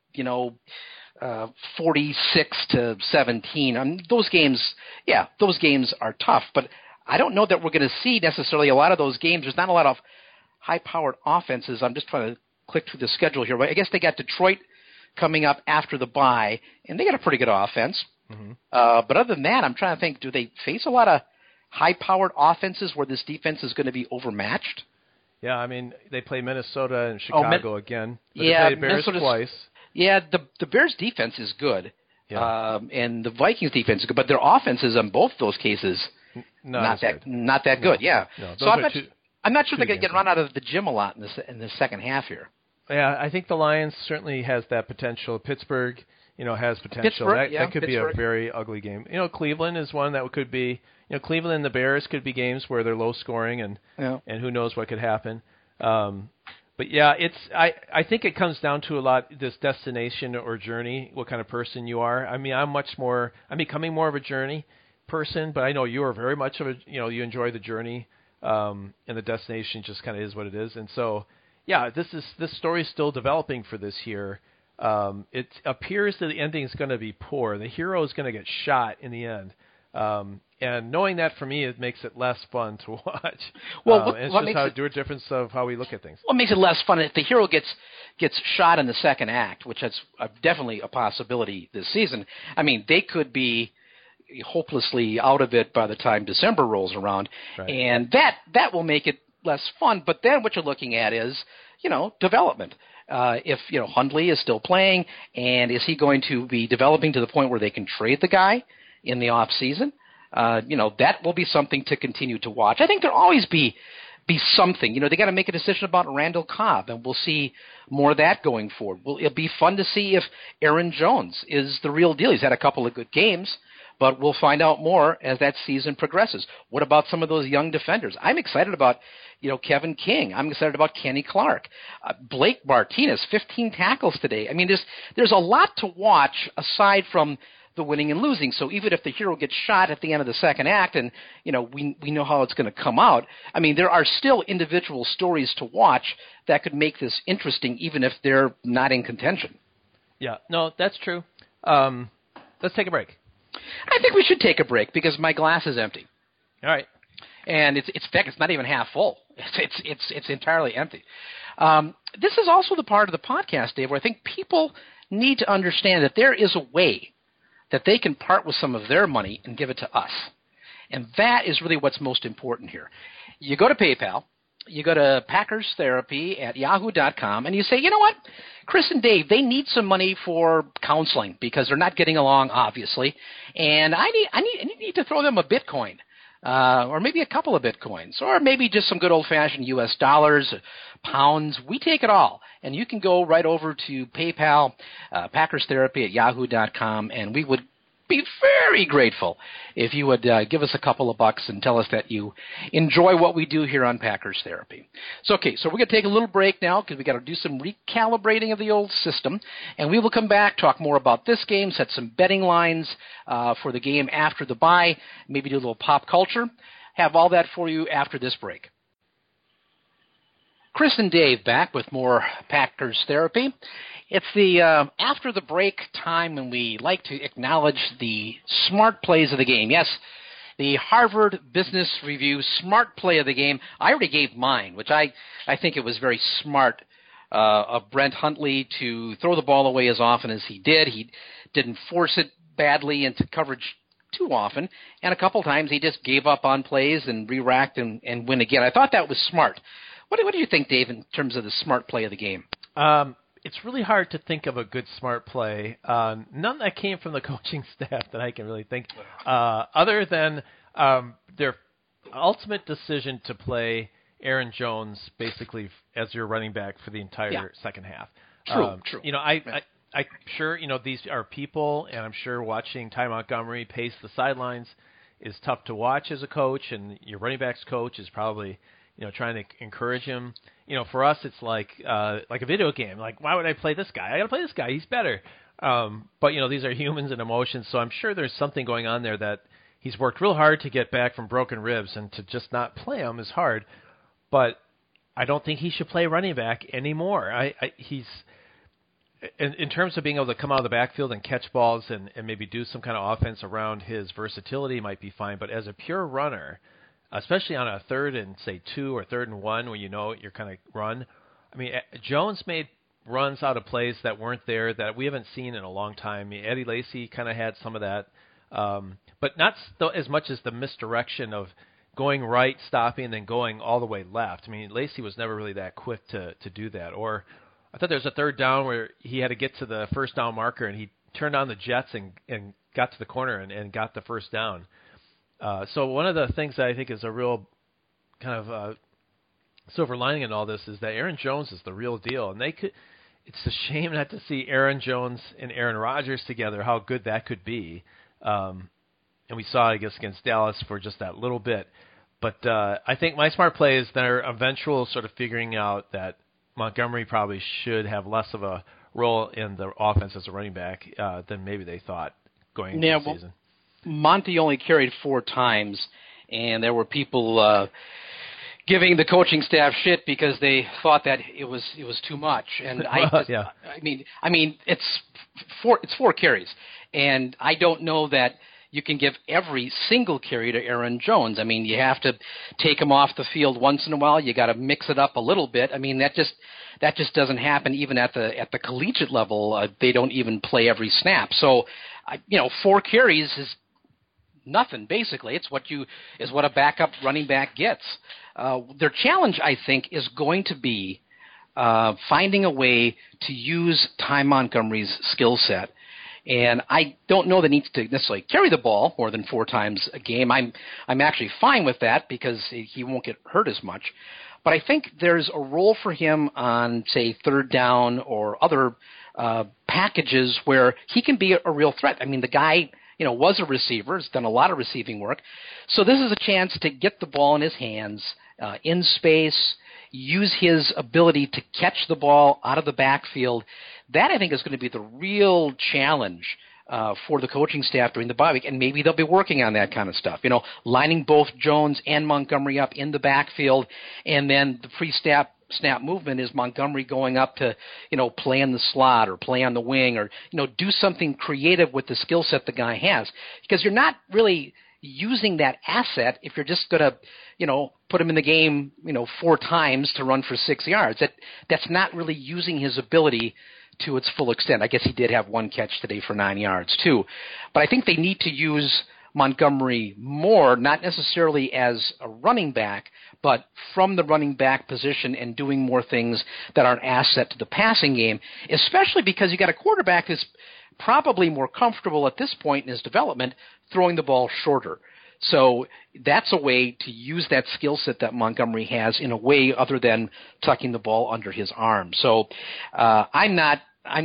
46-17. Those games are tough, but I don't know that we're going to see necessarily a lot of those games. There's not a lot of high-powered offenses. I'm just trying to click through the schedule here. I guess they got Detroit coming up after the bye, and they got a pretty good offense.
Mm-hmm.
But other than that, I'm trying to think, do they face a lot of high-powered offenses where this defense is going to be overmatched?
Yeah, they play Minnesota and Chicago again. But they play Bears twice.
Yeah, the Bears' defense is good,
yeah.
And the Vikings' defense is good, but their offenses in both those cases not that good. Yeah,
no,
so I'm not sure they're going to get run out of the gym a lot in the second half here.
Yeah, I think the Lions certainly has that potential. Pittsburgh, has potential. That could be a very ugly game. Cleveland is one that could be. Cleveland and the Bears could be games where they're low scoring and who knows what could happen. But yeah, I think it comes down to a lot this destination or journey, what kind of person you are. I'm becoming more of a journey person, but I know you are very much of a, you enjoy the journey, and the destination just kind of is what it is. And so, yeah, this story is still developing for this year. It appears that the ending is going to be poor. The hero is going to get shot in the end. And knowing that, for me, it makes it less fun to watch.
Well,
it's just a difference of how we look at things.
What makes it less fun if the hero gets shot in the second act, which is definitely a possibility this season. They could be hopelessly out of it by the time December rolls around,
right.
And that will make it less fun. But then what you're looking at is, development. If Hundley is still playing, and is he going to be developing to the point where they can trade the guy in the off season? That will be something to continue to watch. I think there'll always be something. They got to make a decision about Randall Cobb, and we'll see more of that going forward. It'll be fun to see if Aaron Jones is the real deal. He's had a couple of good games, but we'll find out more as that season progresses. What about some of those young defenders? I'm excited about, Kevin King. I'm excited about Kenny Clark. Blake Martinez, 15 tackles today. There's a lot to watch aside from the winning and losing. So even if the hero gets shot at the end of the second act and, we know how it's going to come out, there are still individual stories to watch that could make this interesting even if they're not in contention.
Yeah, no, that's true. Let's take a break.
I think we should take a break because my glass is empty.
All right.
And it's not even half full. It's entirely empty. This is also the part of the podcast, Dave, where I think people need to understand that there is a way that they can part with some of their money and give it to us. And that is really what's most important here. You go to PayPal, you go to PackersTherapy@yahoo.com, and you say, you know what, Chris and Dave, they need some money for counseling because they're not getting along, obviously, and I need to throw them a Bitcoin. Or maybe a couple of Bitcoins, or maybe just some good old-fashioned U.S. dollars, pounds. We take it all. And you can go right over to PayPal, PackersTherapy@yahoo.com, and we would be very grateful if you would give us a couple of bucks and tell us that you enjoy what we do here on Packers Therapy. So we're going to take a little break now because we got to do some recalibrating of the old system, and we will come back, talk more about this game, set some betting lines for the game after the bye, maybe do a little pop culture. Have all that for you after this break. Chris and Dave back with more Packers Therapy. It's the after the break time when we like to acknowledge the smart plays of the game. Yes, the Harvard Business Review smart play of the game. I already gave mine, which I think it was very smart of Brent Huntley to throw the ball away as often as he did. He didn't force it badly into coverage too often, and a couple times he just gave up on plays and re-racked and win again. I thought that was smart. What do you think, Dave, in terms of the smart play of the game?
It's really hard to think of a good smart play. None that came from the coaching staff that I can really think, other than their ultimate decision to play Aaron Jones basically as your running back for the entire second half.
True.
You know, I'm sure, you know, these are people, and I'm sure watching Ty Montgomery pace the sidelines is tough to watch as a coach, and your running backs coach is probably, you know, trying to encourage him. You know, for us, it's like a video game. Like, why would I play this guy? I got to play this guy. He's better. But, you know, these are humans and emotions, so I'm sure there's something going on there that he's worked real hard to get back from broken ribs, and to just not play him is hard. But I don't think he should play running back anymore. He's in terms of being able to come out of the backfield and catch balls and maybe do some kind of offense around his versatility might be fine. But as a pure runner, especially on a 3rd and, say, 2 or 3rd and 1 when you know you're kind of run. I mean, Jones made runs out of plays that weren't there that we haven't seen in a long time. I mean, Eddie Lacy kind of had some of that, but not as much as the misdirection of going right, stopping, and then going all the way left. I mean, Lacy was never really that quick to do that. Or I thought there was a 3rd down where he had to get to the first down marker, and he turned on the jets and got to the corner and got the first down. So one of the things that I think is a real kind of silver lining in all this is that Aaron Jones is the real deal, and it's a shame not to see Aaron Jones and Aaron Rodgers together, how good that could be. And we saw, I guess, against Dallas for just that little bit. But I think my smart play is their eventual sort of figuring out that Montgomery probably should have less of a role in the offense as a running back than maybe they thought going into the season.
Monty only carried 4 times, and there were people giving the coaching staff shit because they thought that it was too much. And I mean, it's 4 carries, and I don't know that you can give every single carry to Aaron Jones. I mean, you have to take him off the field once in a while. You got to mix it up a little bit. I mean, that just doesn't happen even at the collegiate level. They don't even play every snap. So, 4 carries is nothing, basically. It's what a backup running back gets. Their challenge, I think, is going to be finding a way to use Ty Montgomery's skill set. And I don't know that he needs to necessarily carry the ball more than 4 times a game. I'm actually fine with that because he won't get hurt as much. But I think there's a role for him on, say, 3rd down or other packages where he can be a real threat. I mean, the guy, was a receiver, has done a lot of receiving work. So this is a chance to get the ball in his hands in space, use his ability to catch the ball out of the backfield. That, I think, is going to be the real challenge for the coaching staff during the bye week, and maybe they'll be working on that kind of stuff. Lining both Jones and Montgomery up in the backfield, and then the pre-snap movement is Montgomery going up to, play in the slot or play on the wing or, do something creative with the skill set the guy has. Because you're not really using that asset if you're just going to, put him in the game, 4 times to run for 6 yards. That's not really using his ability to its full extent. I guess he did have 1 catch today for 9 yards too. But I think they need to use Montgomery more, not necessarily as a running back, but from the running back position and doing more things that are an asset to the passing game, especially because you got a quarterback who's probably more comfortable at this point in his development throwing the ball shorter. So that's a way to use that skill set that Montgomery has in a way other than tucking the ball under his arm. So I'm not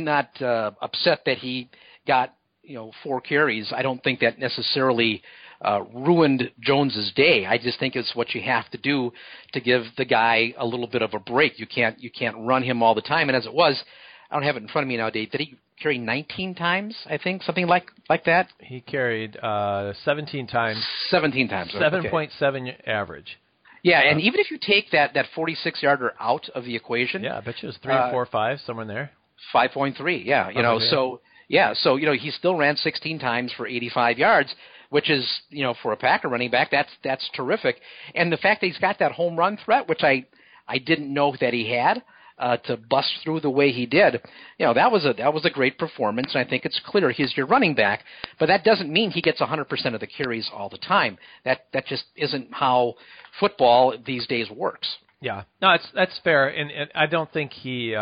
upset that he got 4 carries. I don't think that necessarily ruined Jones's day. I just think it's what you have to do to give the guy a little bit of a break. You can't run him all the time. And as it was, I don't have it in front of me now, Dave. Did he carry 19 times, I think, something like that?
He carried 17 times.
17 times.
7.7 average.
Yeah, and even if you take that 46-yarder out of the equation,
I bet you it was 3 or 4 or 5 somewhere in there.
5.3. Yeah, so he still ran 16 times for 85 yards, which is, for a Packer running back, that's terrific. And the fact that he's got that home run threat, which I didn't know that he had, to bust through the way he did, that was a great performance, and I think it's clear he's your running back. But that doesn't mean he gets 100% of the carries all the time. That just isn't how football these days works.
Yeah, no, that's fair, and I don't think he.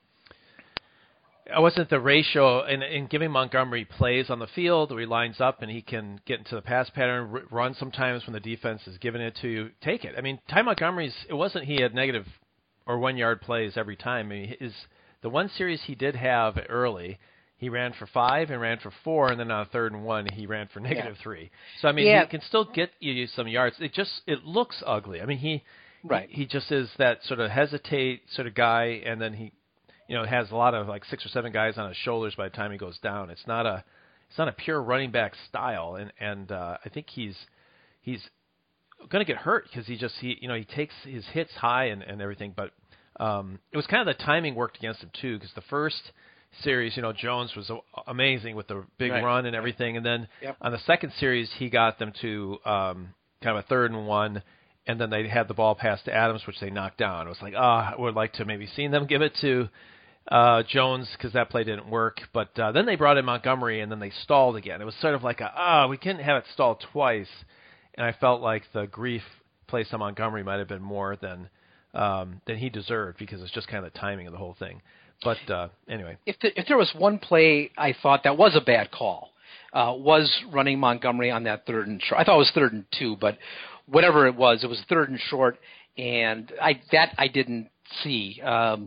It wasn't the ratio in giving Montgomery plays on the field where he lines up and he can get into the pass pattern, run sometimes when the defense is giving it to you, take it. I mean, Ty Montgomery's, it wasn't he had negative or 1 yard plays every time. I mean, the one series he did have early, he ran for 5 and ran for 4, and then on a 3rd and 1 he ran for negative 3. So I mean, he can still get you some yards. It looks ugly. I mean, he just is that sort of hesitate sort of guy, and then he has a lot of like 6 or 7 guys on his shoulders by the time he goes down. It's not a pure running back style, and I think he's going to get hurt because he takes his hits high and everything. But it was kind of the timing worked against him too, because the first series, Jones was amazing with the big run and everything, and then on the second series he got them to kind of a 3rd and 1. And then they had the ball passed to Adams, which they knocked down. It was like, I would like to maybe seen them give it to Jones because that play didn't work. But then they brought in Montgomery, and then they stalled again. It was sort of like we couldn't have it stalled twice. And I felt like the grief placed on Montgomery might have been more than he deserved, because it's just kind of the timing of the whole thing. But anyway. If
there was one play I thought that was a bad call, was running Montgomery on that 3rd and short. I thought it was 3rd and 2, but whatever it was 3rd and short, and I didn't see. I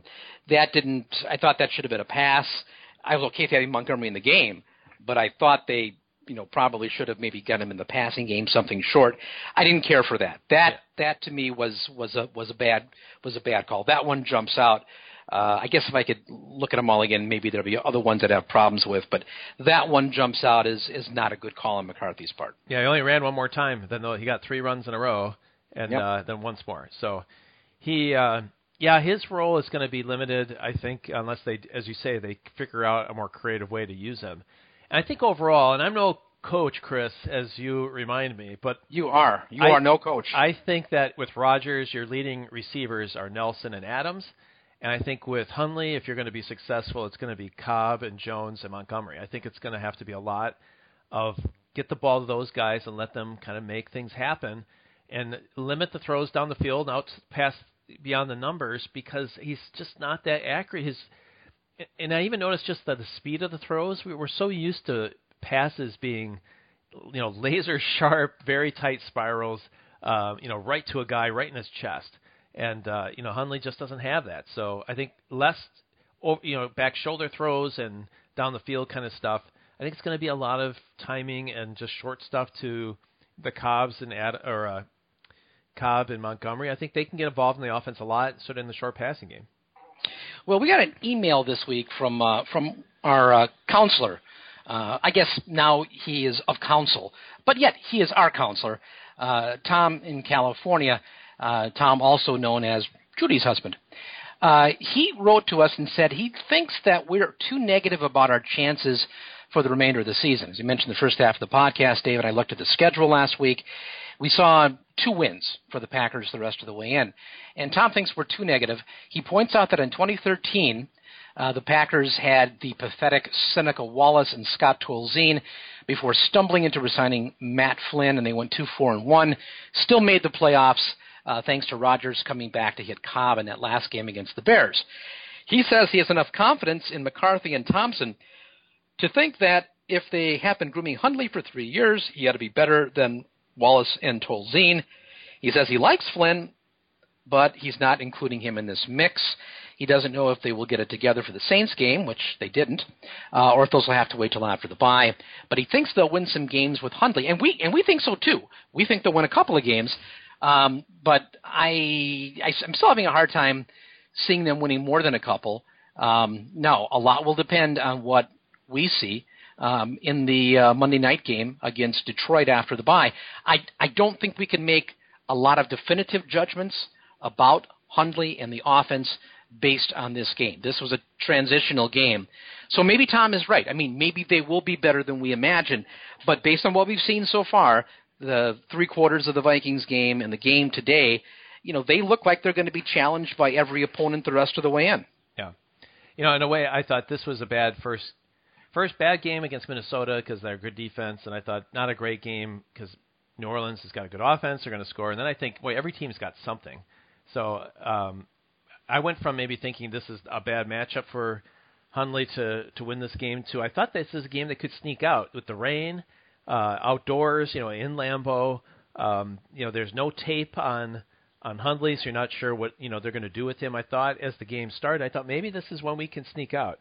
thought that should have been a pass. I was okay with having Montgomery in the game, but I thought they, probably should have maybe got him in the passing game, something short. I didn't care for that. That to me was a bad call. That one jumps out. I guess if I could look at them all again, maybe there'll be other ones that I have problems with, but that one jumps out as not a good call on McCarthy's part.
Yeah, he only ran one more time. Then he got 3 runs in a row, and then once more. So he, his role is going to be limited, I think, unless they, as you say, they figure out a more creative way to use him. And I think overall, and I'm no coach, Chris, as you remind me, but
you are no coach.
I think that with Rodgers, your leading receivers are Nelson and Adams. And I think with Hundley, if you're going to be successful, it's going to be Cobb and Jones and Montgomery. I think it's going to have to be a lot of get the ball to those guys and let them kind of make things happen and limit the throws down the field and out past beyond the numbers, because he's just not that accurate. And I even noticed just that the speed of the throws, we were so used to passes being, laser sharp, very tight spirals, right to a guy, right in his chest. And, Hundley just doesn't have that. So I think less, back shoulder throws and down the field kind of stuff. I think it's going to be a lot of timing and just short stuff to the Cobb and Montgomery. I think they can get involved in the offense a lot, sort of in the short passing game.
Well, we got an email this week from our counselor. I guess now he is of counsel, but yet he is our counselor, Tom in California. Tom, also known as Judy's husband. He wrote to us and said he thinks that we're too negative about our chances for the remainder of the season. As you mentioned the first half of the podcast, David, I looked at the schedule last week. We saw 2 wins for the Packers the rest of the way in. And Tom thinks we're too negative. He points out that in 2013, the Packers had the pathetic Seneca Wallace and Scott Tolzien before stumbling into resigning Matt Flynn, and they went 2-4-1, still made the playoffs, thanks to Rodgers coming back to hit Cobb in that last game against the Bears. He says he has enough confidence in McCarthy and Thompson to think that if they have been grooming Hundley for 3 years, he ought to be better than Wallace and Tolzien. He says he likes Flynn, but he's not including him in this mix. He doesn't know if they will get it together for the Saints game, which they didn't, or if those will have to wait till after the bye. But he thinks they'll win some games with Hundley, and we think so too. We think they'll win a couple of games. But I'm still having a hard time seeing them winning more than a couple. No, a lot will depend on what we see in the Monday night game against Detroit after the bye. I don't think we can make a lot of definitive judgments about Hundley and the offense based on this game. This was a transitional game. So maybe Tom is right. I mean, maybe they will be better than we imagine, but based on what we've seen so far, the 3 quarters of the Vikings game and the game today, they look like they're going to be challenged by every opponent the rest of the way in.
Yeah. In a way, I thought this was a bad first bad game against Minnesota because they're good defense, and I thought not a great game because New Orleans has got a good offense, they're going to score, and then I think, every team's got something. So I went from maybe thinking this is a bad matchup for Hundley to win this game to I thought this is a game that could sneak out with the rain, outdoors, in Lambeau. There's no tape on Hundley, so you're not sure what they're going to do with him. I thought as the game started, I thought maybe this is when we can sneak out.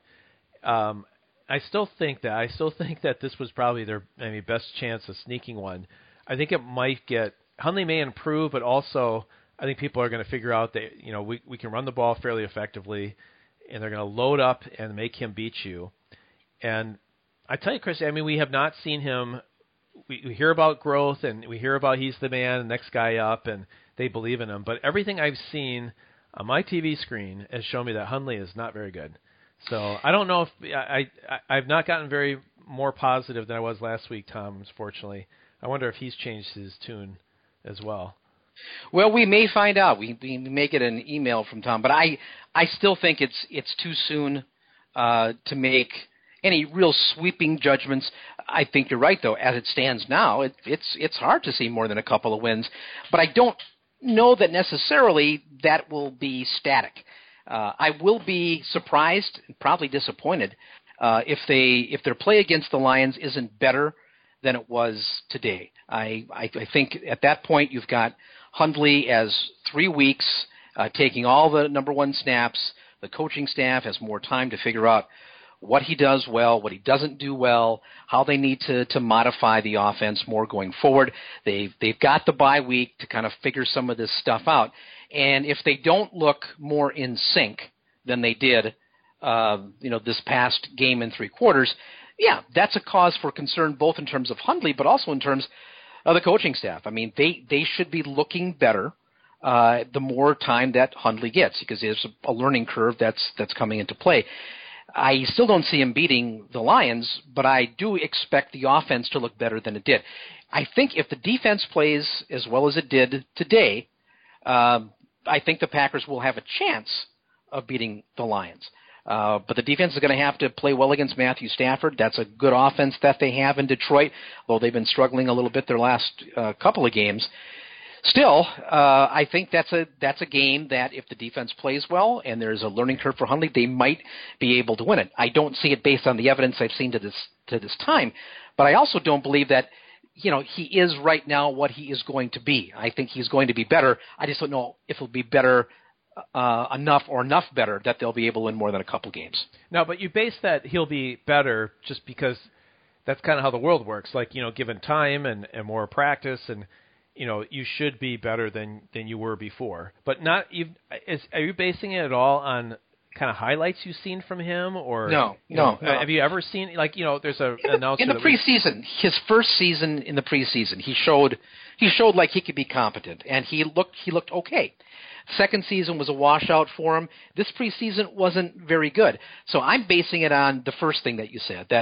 I still think that this was probably their maybe best chance of sneaking one. I think it might get Hundley may improve, but also I think people are going to figure out that we can run the ball fairly effectively, and they're going to load up and make him beat you. And I tell you, Chris, I mean, we have not seen him. We hear about growth, and we hear about he's the man, the next guy up, and they believe in him. But everything I've seen on my TV screen has shown me that Hundley is not very good. So I don't know if I've not gotten very more positive than I was last week, Tom, fortunately. I wonder if he's changed his tune as well.
Well, we may find out. We may get an email from Tom, but I still think it's too soon to make any real sweeping judgments. I think you're right, though. As it stands now, it's hard to see more than a couple of wins, but I don't know that necessarily that will be static. I will be surprised and probably disappointed if their play against the Lions isn't better than it was today. I think at that point you've got Hundley as 3 weeks, taking all the number one snaps. The coaching staff has more time to figure out what he does well, what he doesn't do well, how they need to modify the offense more going forward. They've got the bye week to kind of figure some of this stuff out. And if they don't look more in sync than they did, this past game in 3 quarters, yeah, that's a cause for concern both in terms of Hundley, but also in terms of the coaching staff. I mean, they should be looking better the more time that Hundley gets, because there's a learning curve that's coming into play. I still don't see him beating the Lions, but I do expect the offense to look better than it did. I think if the defense plays as well as it did today, I think the Packers will have a chance of beating the Lions. But the defense is going to have to play well against Matthew Stafford. That's a good offense that they have in Detroit, though they've been struggling a little bit their last couple of games. Still, I think that's a game that if the defense plays well and there's a learning curve for Hundley, they might be able to win it. I don't see it based on the evidence I've seen to this time, but I also don't believe that he is right now what he is going to be. I think he's going to be better. I just don't know if he'll be better enough better that they'll be able to win more than a couple games.
No, but you base that he'll be better just because that's kind of how the world works. Like, given time and more practice, and you should be better than you were before. But not even. Are you basing it at all on kind of highlights you've seen from him, or
no.
Have you ever seen there's a announcement
in the preseason, his first season in the preseason, he showed like he could be competent, and he looked okay. Second season was a washout for him. This preseason wasn't very good. So I'm basing it on the first thing that you said, that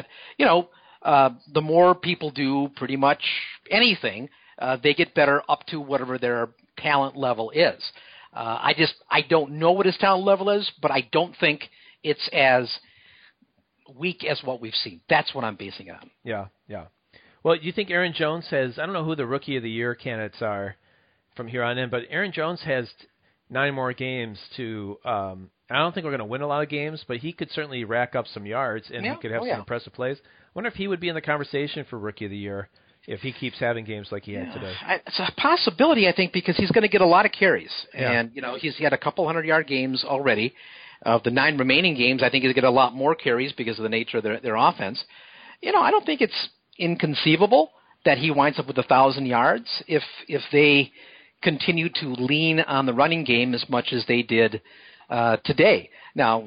the more people do pretty much anything, they get better up to whatever their talent level is. I don't know what his talent level is, but I don't think it's as weak as what we've seen. That's what I'm basing it on.
Yeah. Well, you think Aaron Jones has, I don't know who the Rookie of the Year candidates are from here on in, but Aaron Jones has 9 more games to, I don't think we're going to win a lot of games, but he could certainly rack up some yards, and he could have some impressive plays. I wonder if he would be in the conversation for Rookie of the Year if he keeps having games like he had today.
It's a possibility, I think, because he's going to get a lot of carries. Yeah. And, he's had a couple 100-yard games already. Of the 9 remaining games, I think he'll get a lot more carries because of the nature of their offense. I don't think it's inconceivable that he winds up with 1,000 yards if they continue to lean on the running game as much as they did today. Now,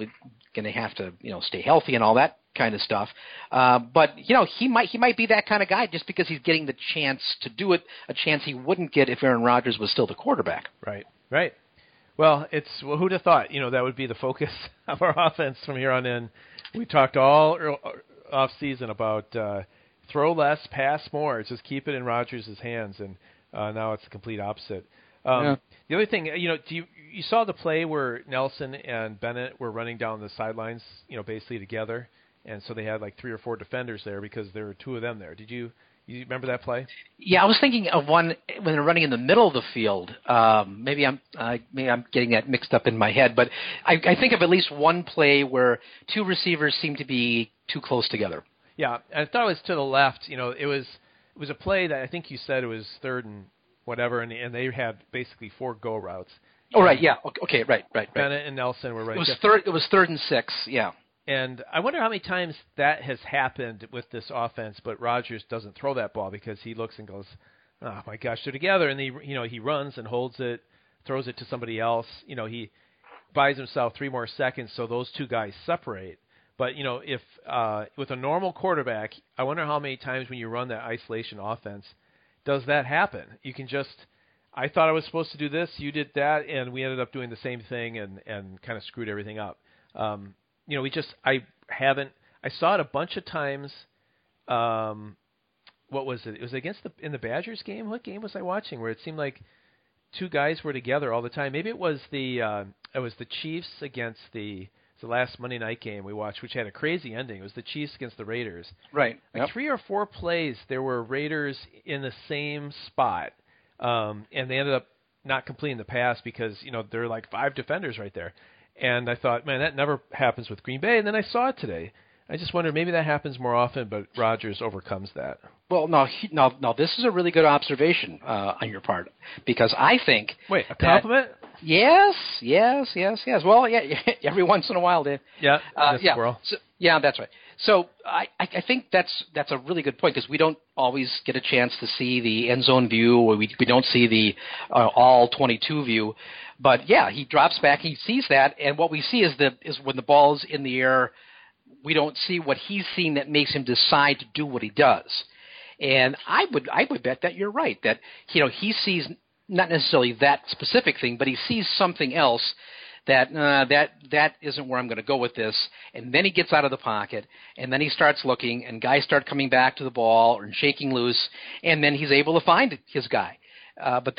going to have to, stay healthy and all that kind of stuff. But he might be that kind of guy just because he's getting the chance to do it, a chance he wouldn't get if Aaron Rodgers was still the quarterback.
Right. Well, who'd have thought, that would be the focus of our offense from here on in. We talked all off season about throw less, pass more, just keep it in Rodgers' hands, and now it's the complete opposite. The other thing, you saw the play where Nelson and Bennett were running down the sidelines, basically together, and so they had like 3 or 4 defenders there because there were 2 of them there. Did you remember that play? Yeah,
I was thinking of one when they're running in the middle of the field. Maybe I'm getting that mixed up in my head, but I think of at least one play where 2 receivers seem to be too close together.
Yeah, I thought it was to the left. It was a play that I think you said it was 3rd and whatever, and they had basically 4 go routes.
Oh, right, yeah. Okay, right.
Bennett and Nelson were right.
It was 3rd and 6, yeah.
And I wonder how many times that has happened with this offense, but Rodgers doesn't throw that ball because he looks and goes, "Oh my gosh, they're together," and he runs and holds it, throws it to somebody else. He buys himself 3 more seconds so those 2 guys separate. But if with a normal quarterback, I wonder how many times when you run that isolation offense does that happen. You can just, I thought I was supposed to do this, you did that, and we ended up doing the same thing and kind of screwed everything up. I saw it a bunch of times. What was it? It was in the Badgers game. What game was I watching where it seemed like 2 guys were together all the time? Maybe it was the Chiefs against the last Monday night game we watched, which had a crazy ending. It was the Chiefs against the Raiders.
Right.
Like 3 or 4 plays, there were Raiders in the same spot, and they ended up not completing the pass because there are like 5 defenders right there. And I thought, man, that never happens with Green Bay. And then I saw it today. I just wondered maybe that happens more often, but Rodgers overcomes that.
Well, no, this is a really good observation on your part because I think.
Wait, a compliment?
Yes. Well, yeah, every once in a while, Dave.
Yeah,
squirrel. So, yeah, that's right. So I think that's a really good point because we don't always get a chance to see the end zone view, or we don't see the all 22 view. But yeah, he drops back, he sees that, and what we see is when the ball's in the air, we don't see what he's seeing that makes him decide to do what he does. And I would bet that you're right, that he sees not necessarily that specific thing, but he sees something else that isn't where I'm going to go with this. And then he gets out of the pocket, and then he starts looking, and guys start coming back to the ball and shaking loose, and then he's able to find his guy. But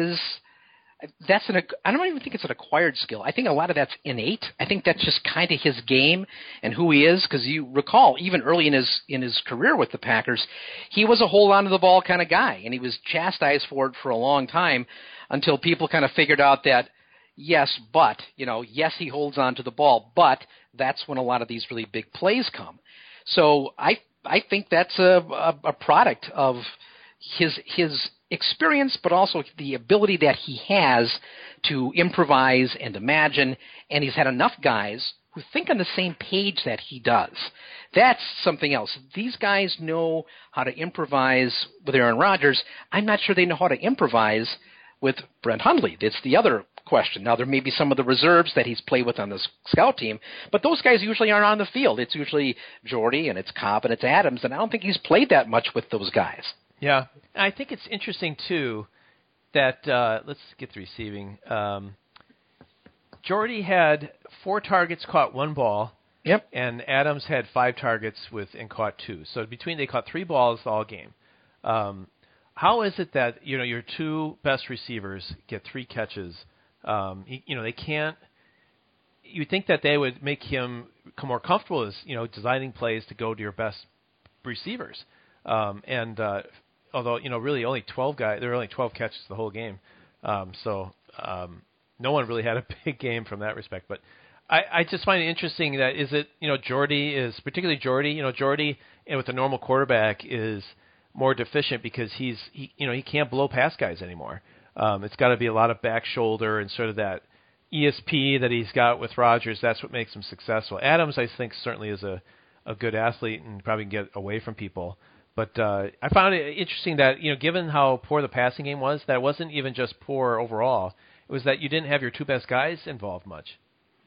I don't even think it's an acquired skill. I think a lot of that's innate. I think that's just kind of his game and who he is. Because you recall, even early in his career with the Packers, he was a hold on to the ball kind of guy, and he was chastised for it for a long time until people kind of figured out that yes, he holds on to the ball, but that's when a lot of these really big plays come. So I think that's a product of his experience, but also the ability that he has to improvise and imagine, and he's had enough guys who think on the same page that he does. That's something else. These guys know how to improvise with Aaron Rodgers. I'm not sure they know how to improvise with Brett Hundley. That's the other question. Now, there may be some of the reserves that he's played with on the scout team, but those guys usually aren't on the field. It's usually Jordy, and it's Cobb, and it's Adams, and I don't think he's played that much with those guys.
Yeah, I think it's interesting, too, that let's get the receiving. Jordy had 4 targets, caught 1 ball.
Yep.
And Adams had 5 targets and caught 2. So they caught 3 balls all game. How is it that your 2 best receivers get 3 catches? They can't. You think that they would make him more comfortable as designing plays to go to your best receivers, although really only 12 guys. There were only 12 catches the whole game, so no one really had a big game from that respect. But I just find it interesting that Jordy is particularly Jordy. Jordy, and with a normal quarterback, is more deficient because he can't blow past guys anymore. It's got to be a lot of back shoulder and sort of that ESP that he's got with Rodgers. That's what makes him successful. Adams, I think, certainly is a good athlete and probably can get away from people. But I found it interesting that, given how poor the passing game was, that it wasn't even just poor overall. It was that you didn't have your 2 best guys involved much.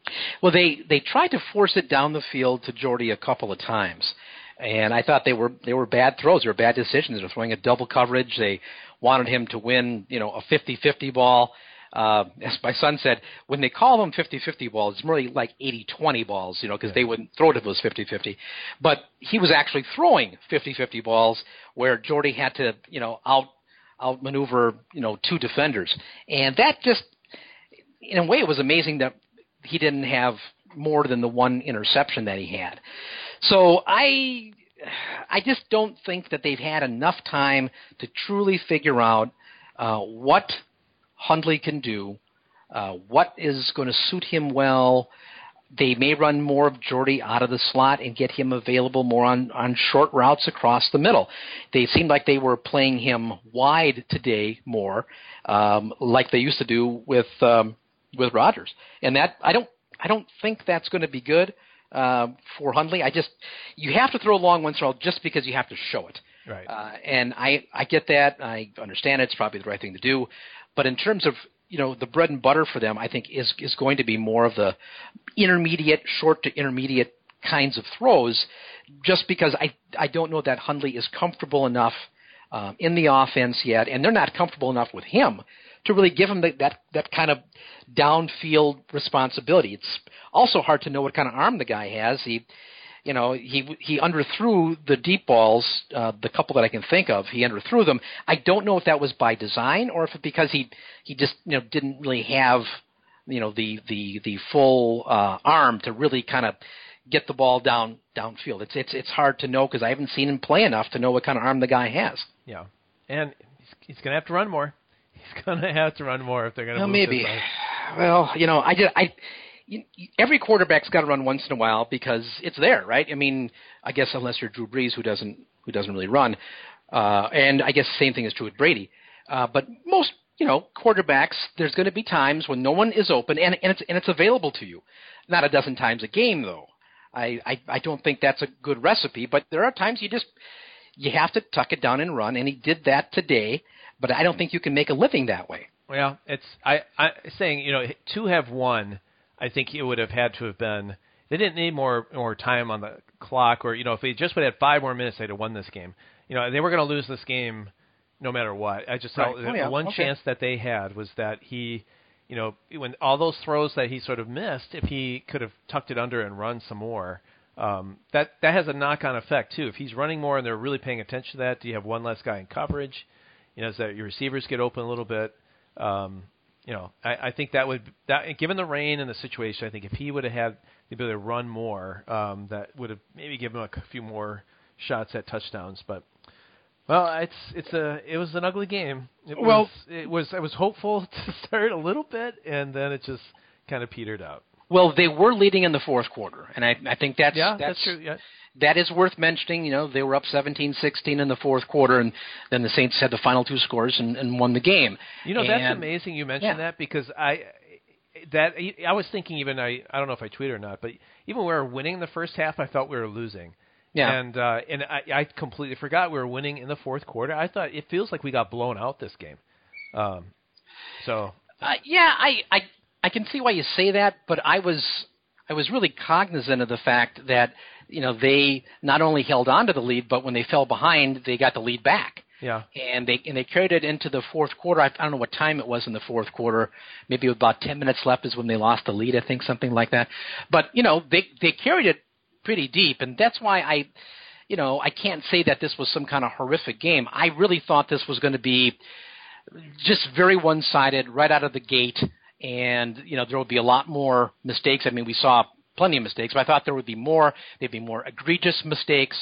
Well, they tried to force it down the field to Jordy a couple of times, and I thought they were bad throws. They were bad decisions. They were throwing a double coverage. They wanted him to win, a 50-50 ball. As my son said, when they call them 50-50 balls, it's really like 80-20 balls, because they wouldn't throw it if it was 50-50. But he was actually throwing 50-50 balls where Jordy had to, outmaneuver, two defenders. And that just, in a way, it was amazing that he didn't have more than the one interception that he had. So I just don't think that they've had enough time to truly figure out what Hundley can do, what is going to suit him well. They may run more of Jordy out of the slot and get him available more on short routes across the middle. They seemed like they were playing him wide today more, like they used to do with Rodgers. And that I don't think that's going to be good for Hundley. You have to throw a long once in a while just because you have to show it.
Right.
And I get that. I understand it's probably the right thing to do. But in terms of, the bread and butter for them, I think is going to be more of the intermediate, short to intermediate kinds of throws, just because I don't know that Hundley is comfortable enough in the offense yet, and they're not comfortable enough with him to really give him that kind of downfield responsibility. It's also hard to know what kind of arm the guy has. He underthrew the deep balls, the couple that I can think of. He underthrew them. I don't know if that was by design or if it's because he just didn't really have the full arm to really kind of get the ball downfield. It's hard to know because I haven't seen him play enough to know what kind of arm the guy has.
Yeah, and he's going to have to run more. He's going to have to run more if they're going to move
maybe.
this way.
Well, every quarterback's got to run once in a while because it's there, right? I mean, I guess unless you're Drew Brees, who doesn't really run, and I guess the same thing is true with Brady. But most, quarterbacks, there's going to be times when no one is open and it's available to you. Not a dozen times a game, though. I don't think that's a good recipe, but there are times you have to tuck it down and run, and he did that today. But I don't think you can make a living that way.
Well, I saying to have won. I think it would have had to have been. They didn't need more time on the clock, or if they just would have had 5 more minutes, they'd have won this game. They were going to lose this game no matter what. I just thought the one chance that they had was that he, when all those throws that he sort of missed, if he could have tucked it under and run some more, that has a knock-on effect too. If he's running more and they're really paying attention to that, do you have one less guy in coverage? As that your receivers get open a little bit. I think that given the rain and the situation, I think if he would have had the ability to run more, that would have maybe given him a few more shots at touchdowns. But it was an ugly game. I was hopeful to start a little bit, and then it just kind of petered out.
Well, they were leading in the fourth quarter, and I think that's
true. Yeah.
That is worth mentioning. They were up 17-16 in the fourth quarter, and then the Saints had the final 2 scores and won the game.
That's amazing you mentioned that because I was thinking even I don't know if I tweeted or not, but even when we were winning the first half, I thought we were losing. Yeah. And I completely forgot we were winning in the fourth quarter. I thought it feels like we got blown out this game. I
can see why you say that, but I was really cognizant of the fact that they not only held on to the lead, but when they fell behind, they got the lead back.
Yeah.
And they carried it into the fourth quarter. I don't know what time it was in the fourth quarter. Maybe about 10 minutes left is when they lost the lead, I think, something like that. But, they carried it pretty deep, and that's why I can't say that this was some kind of horrific game. I really thought this was going to be just very one-sided right out of the gate, and, there would be a lot more mistakes. I mean, we saw plenty of mistakes, but I thought there would be more. There'd be more egregious mistakes.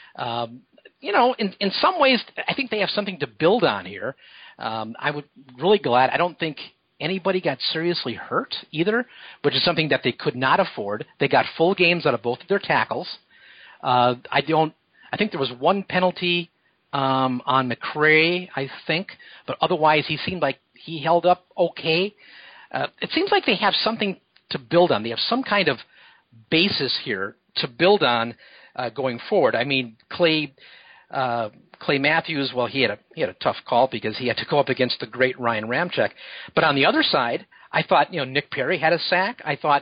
In some ways, I think they have something to build on here. I would really glad. I don't think anybody got seriously hurt either, which is something that they could not afford. They got full games out of both of their tackles. I think there was one penalty on McCray, I think, but otherwise he seemed like he held up okay. It seems like they have something to build on. They have some kind of basis here to build on going forward. I mean, Clay Matthews, well, he had a tough call because he had to go up against the great Ryan Ramczyk. But on the other side, I thought Nick Perry had a sack. I thought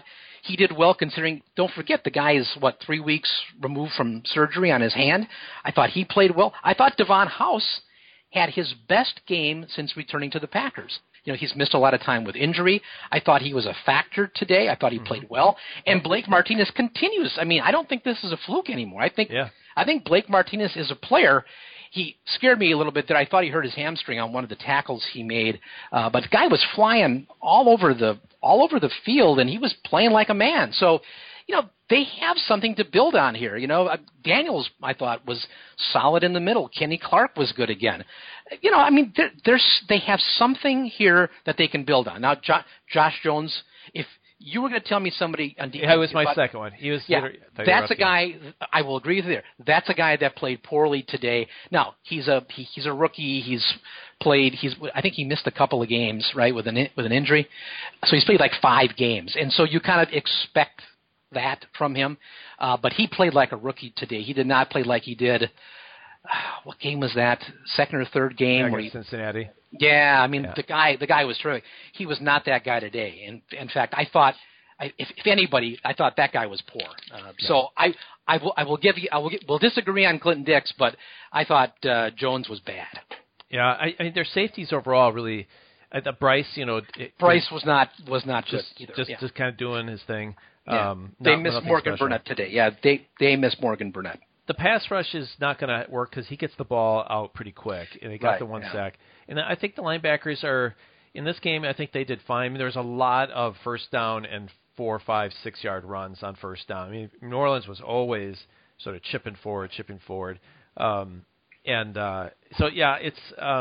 he did well considering. Don't forget, the guy is 3 weeks removed from surgery on his hand. I thought he played well. I thought Devon House had his best game since returning to the Packers. He's missed a lot of time with injury. I thought he was a factor today. I thought he played well. And Blake Martinez continues. I mean, I don't think this is a fluke anymore. I think Blake Martinez is a player. He scared me a little bit there. I thought he hurt his hamstring on one of the tackles he made. But the guy was flying all over the field, and he was playing like a man. So, they have something to build on here. Daniels, I thought, was solid in the middle. Kenny Clark was good again. They have something here that they can build on. Now, Josh Jones, if you were going to tell me somebody on defense,
that was my second one. He was.
Yeah, that's a guy. I will agree with you there. That's a guy that played poorly today. Now he's a rookie. I think he missed a couple of games, right, with an injury. So he's played like 5 games, and so you kind of expect that from him. But he played like a rookie today. He did not play like he did. What game was that? Second or third game?
Cincinnati.
Yeah, I mean, the guy was terrific. He was not that guy today. And in fact, I thought, if anybody, I thought that guy was poor. So we'll disagree on Clinton Dix, but I thought Jones was bad.
Yeah, I mean, their safeties overall really. Bryce,
Bryce was not good either.
Just kind of doing his thing.
Yeah. They missed Morgan Burnett today. Yeah, they missed Morgan Burnett.
The pass rush is not going to work because he gets the ball out pretty quick, and they got the one sack. And I think the linebackers are in this game. I think they did fine. I mean, there's a lot of first down and 4, 5, 6 yard runs on first down. I mean, New Orleans was always sort of chipping forward. So yeah, it's.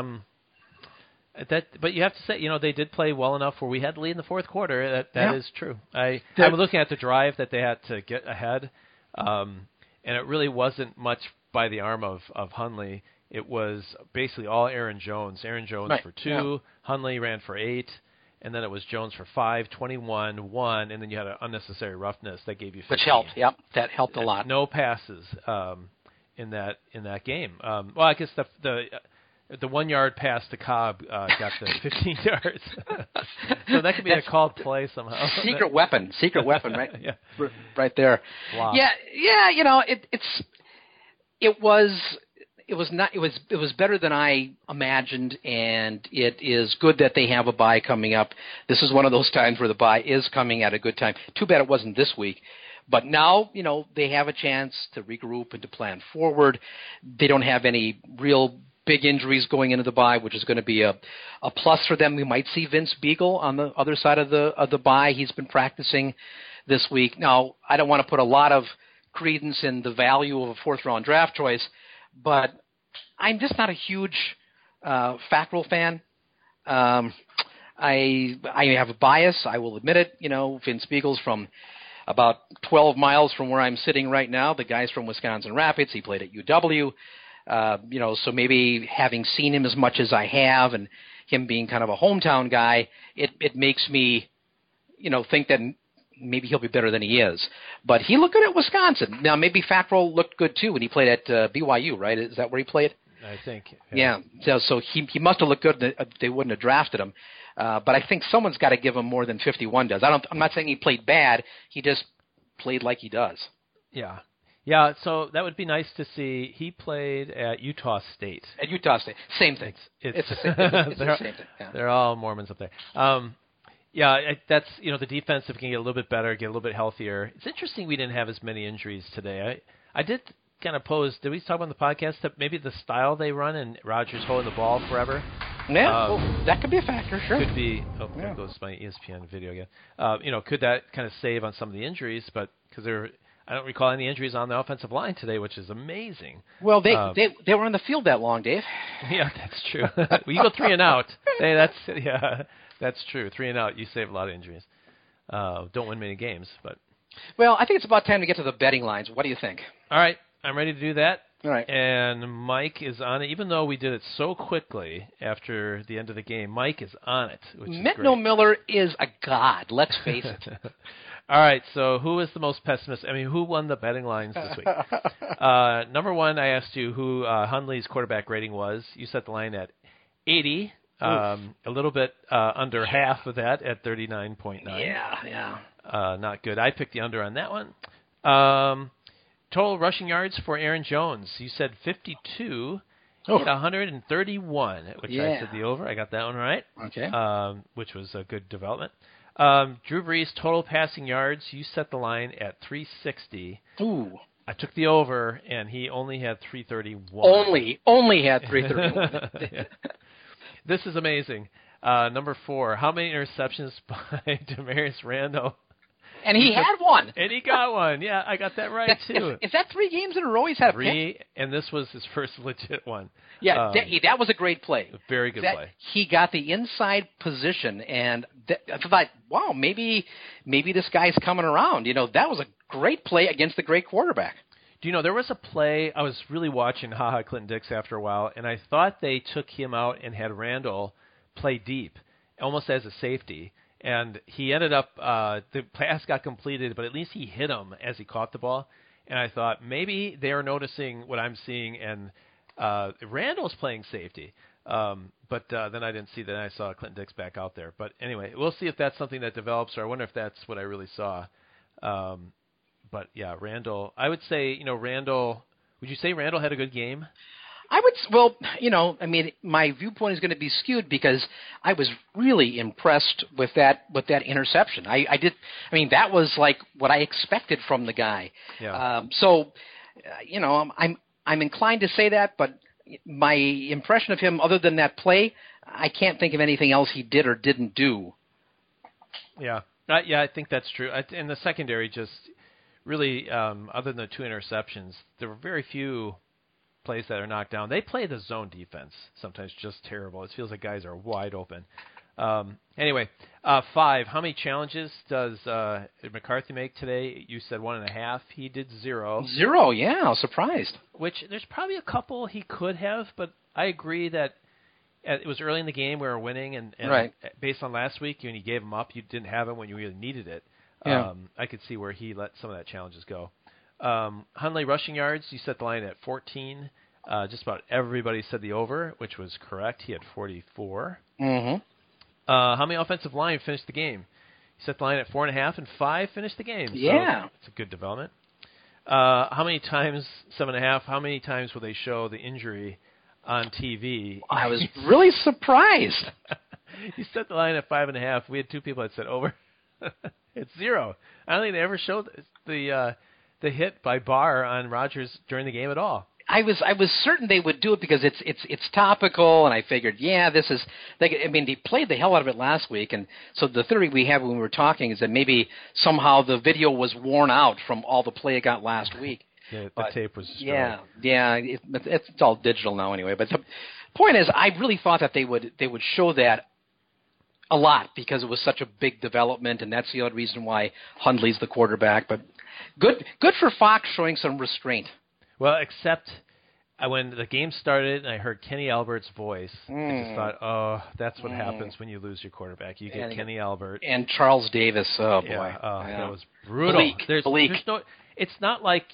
But you have to say, they did play well enough where we had the lead in the fourth quarter. That is true. I was looking at the drive that they had to get ahead, and it really wasn't much by the arm of Hundley. It was basically all Aaron Jones. Aaron Jones for 2, Hundley ran for 8, and then it was Jones for 5, 21, 1, and then you had an unnecessary roughness that gave you 15.
Which helped. Yep, that helped a lot.
No passes in that game. Well, I guess the 1 yard pass to Cobb got the 15 yards. So that could be a called play somehow.
Secret weapon, right?
Yeah.
Right there.
Wow.
Yeah. It was better than I imagined, and it is good that they have a bye coming up. This is one of those times where the bye is coming at a good time. Too bad it wasn't this week. But now, they have a chance to regroup and to plan forward. They don't have any real big injuries going into the bye, which is going to be a plus for them. We might see Vince Beagle on the other side of the bye. He's been practicing this week. Now, I don't want to put a lot of credence in the value of a 4th-round draft choice, but I'm just not a huge Fackrell fan. I have a bias. I will admit it. Vince Beagle's from about 12 miles from where I'm sitting right now. The guy's from Wisconsin Rapids. He played at UW. So maybe having seen him as much as I have and him being kind of a hometown guy, it makes me, think that maybe he'll be better than he is. But he looked good at Wisconsin. Now, maybe Fackrell looked good, too, when he played at BYU, right? Is that where he played?
I think.
Yeah. So he must have looked good. They wouldn't have drafted him. But I think someone's got to give him more than 51 does. I'm not saying he played bad. He just played like he does.
Yeah. Yeah, so that would be nice to see. He played at Utah State.
At Utah State. Same thing. It's the same thing. Yeah.
They're all Mormons up there. That's, the defense, if we can get a little bit better, get a little bit healthier. It's interesting we didn't have as many injuries today. I did kind of pose, did we talk on the podcast that maybe the style they run and Rodgers holding the ball forever?
Yeah, that could be a factor, sure.
Could be, there goes my ESPN video again. Could that kind of save on some of the injuries, but because I don't recall any injuries on the offensive line today, which is amazing.
Well, they were on the field that long, Dave.
Yeah, that's true. Well, you go 3 and out. Hey, that's true. 3 and out, you save a lot of injuries. Don't win many games, but.
Well, I think it's about time to get to the betting lines. What do you think?
All right, I'm ready to do that.
All right.
And Mike is on it, even though we did it so quickly after the end of the game. Mike is on it, which is great.
Mitno Miller is a god. Let's face it.
All right, so who is the most pessimistic? I mean, who won the betting lines this week? Number one, I asked you who Hundley's quarterback rating was. You set the line at 80. A little bit under half of that at 39.9.
Yeah.
Not good. I picked the under on that one. Total rushing yards for Aaron Jones. You said 52. He had 131, which I said the over. I got that one right.
Okay.
Which was a good development. Drew Brees, total passing yards. You set the line at 360.
Ooh.
I took the over, and he only had 331.
Only had 331.
Yeah. This is amazing. Number 4, how many interceptions by Demarius Randall?
And he had one.
And he got one. Yeah, I got that right, too.
Is that 3 games in a row he's had a
pick?
pick?
And this was his first legit one.
Yeah, that was a great play.
A very good play.
He got the inside position, and I thought, wow, maybe this guy's coming around. That was a great play against the great quarterback.
Do you know, there was a play, I was really watching HaHa Clinton-Dix after a while, and I thought they took him out and had Randall play deep, almost as a safety. And he ended up, the pass got completed, but at least he hit him as he caught the ball. And I thought maybe they are noticing what I'm seeing, and Randall's playing safety. But then I didn't see that. I saw Clinton Dix back out there. But anyway, we'll see if that's something that develops, or I wonder if that's what I really saw. But yeah, Randall, I would say, Randall, would you say Randall had a good game? My viewpoint is going to be skewed because I was really impressed with that interception. That was like what I expected from the guy. Yeah.
I'm inclined to say that, but my impression of him, other than that play, I can't think of anything else he did or didn't do.
Yeah. I think that's true. In the secondary, just really, other than the 2 interceptions, there were very few plays that are knocked down. They play the zone defense sometimes just terrible. It feels like guys are wide open. Anyway, 5. How many challenges does McCarthy make today? You said 1.5. He did 0.
0, yeah. I was surprised.
Which there's probably a couple he could have, but I agree that it was early in the game. We were winning, and
right.
Based on last week, when you gave him up, you didn't have him when you really needed it.
Yeah.
I could see where he let some of that challenges go. Hundley rushing yards, you set the line at 14. Just about everybody said the over, which was correct. He had 44.
Mm-hmm.
How many offensive line finished the game? You set the line at 4.5, and 5 finished the game.
Yeah.
So it's a good development. How many times, 7.5, how many times will they show the injury on TV?
I was really surprised.
You set the line at 5.5. We had 2 people that said over. It's 0. I don't think they ever showed the hit by Barr on Rodgers during the game at all.
I was certain they would do it because it's topical, and I figured, this is. They played the hell out of it last week, and so the theory we have when we were talking is that maybe somehow the video was worn out from all the play it got last week.
Yeah, the tape was
destroyed. It's all digital now anyway. But the point is, I really thought that they would show that a lot because it was such a big development, and that's the other reason why Hundley's the quarterback. But good for Fox showing some restraint.
Well, except when the game started and I heard Kenny Albert's voice, I just thought, that's what happens when you lose your quarterback. You get Kenny Albert.
And Charles Davis, oh boy.
That was brutal.
Bleak.
There's no, it's not like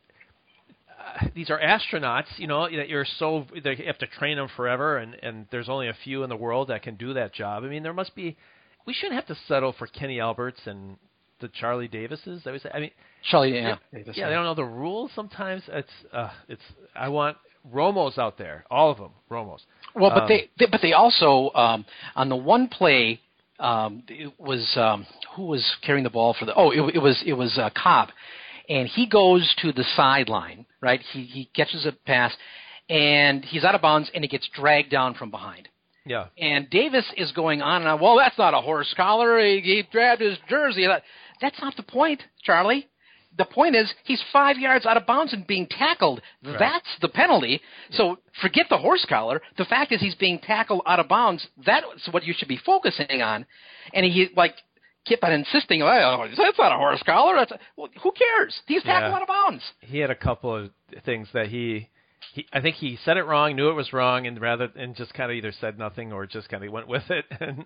these are astronauts, that you have to train them forever, and there's only a few in the world that can do that job. We shouldn't have to settle for Kenny Alberts and the Charlie Davises.
Charlie,
Davis. Yeah, they don't know the rules sometimes. I want Romos out there, all of them, Romos.
Well, but they also on the one play, it was who was carrying the ball for the? It was Cobb, and he goes to the sideline, right? He catches a pass, and he's out of bounds, and he gets dragged down from behind.
Yeah.
And Davis is going on and on. Well, that's not a horse collar. He grabbed his jersey. That's not the point, Charlie. The point is he's 5 yards out of bounds and being tackled. Right. That's the penalty. So forget the horse collar. The fact is he's being tackled out of bounds. That's what you should be focusing on. And he kept on insisting, that's not a horse collar. Well, who cares? He's tackled out of bounds.
He had a couple of things that I think he said it wrong, knew it was wrong, and just kind of either said nothing or just kind of went with it. And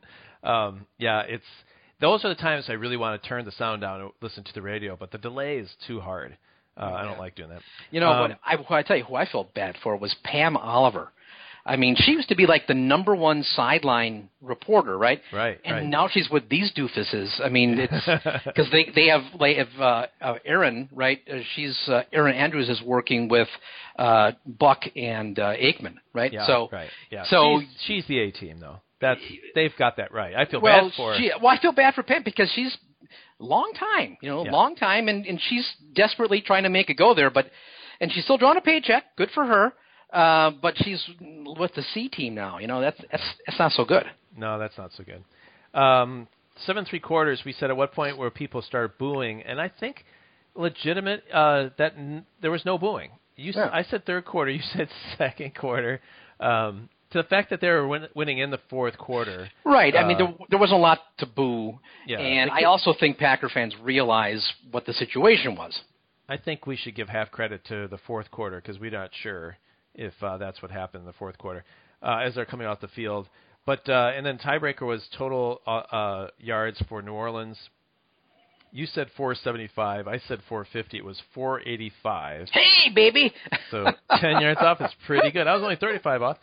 those are the times I really want to turn the sound down and listen to the radio, but the delay is too hard. I don't like doing that.
What I tell you, who I felt bad for was Pam Oliver. I mean, she used to be like the number one sideline reporter, right?
Right.
And now she's with these doofuses. I mean, it's because they have Erin, right? Erin Andrews is working with Buck and Aikman, right?
Yeah,
so
right. Yeah.
So
she's the A team though. They've got that right. I feel
bad
for her.
I feel bad for Pam because she's long time, and she's desperately trying to make it go there, and she's still drawing a paycheck. Good for her. But she's with the C team now. That's not so good.
No, that's not so good. 7 3/4. We said at what point where people start booing, and I think legitimate that there was no booing. I said third quarter. You said second quarter. To the fact that they were winning in the fourth quarter.
Right. I mean, there wasn't a lot to boo.
Yeah,
and I also think Packer fans realize what the situation was.
I think we should give half credit to the fourth quarter because we're not sure if that's what happened in the fourth quarter as they're coming off the field. But and then tiebreaker was total yards for New Orleans. You said 475. I said 450. It was 485.
Hey, baby!
So 10 yards off is pretty good. I was only 35 off.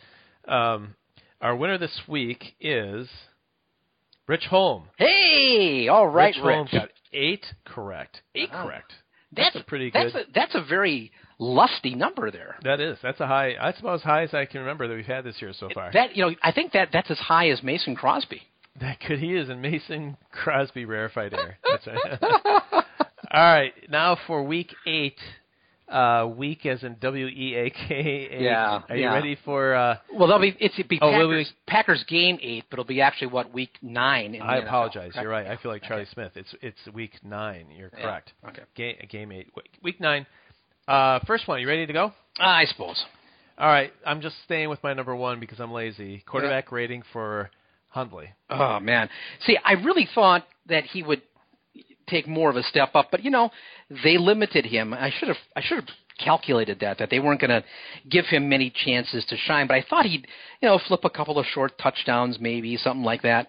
Our winner this week is Rich Holm.
Hey! All right,
Rich Holm got 8 correct. 8 correct. That's pretty good.
That's a very lusty number there.
That is. That's a high. That's about as high as I can remember that we've had this year so far.
I think that's as high as Mason Crosby.
He is, and Mason Crosby rarefied air. That's right. All right, now for week 8. Week as in WEAK.
Yeah.
Are you ready for?
Well, Packers game 8, but it'll be actually week 9.
I apologize. You're right. I feel like Charlie Smith. It's week 9. You're correct.
Okay.
Game 8. Week 9. First one. You ready to go?
I suppose.
All right. I'm just staying with my number 1 because I'm lazy. Quarterback rating for Hundley.
Oh man. See, I really thought that he would take more of a step up, but they limited him. I should have calculated that they weren't going to give him many chances to shine, but I thought he'd flip a couple of short touchdowns, maybe something like that.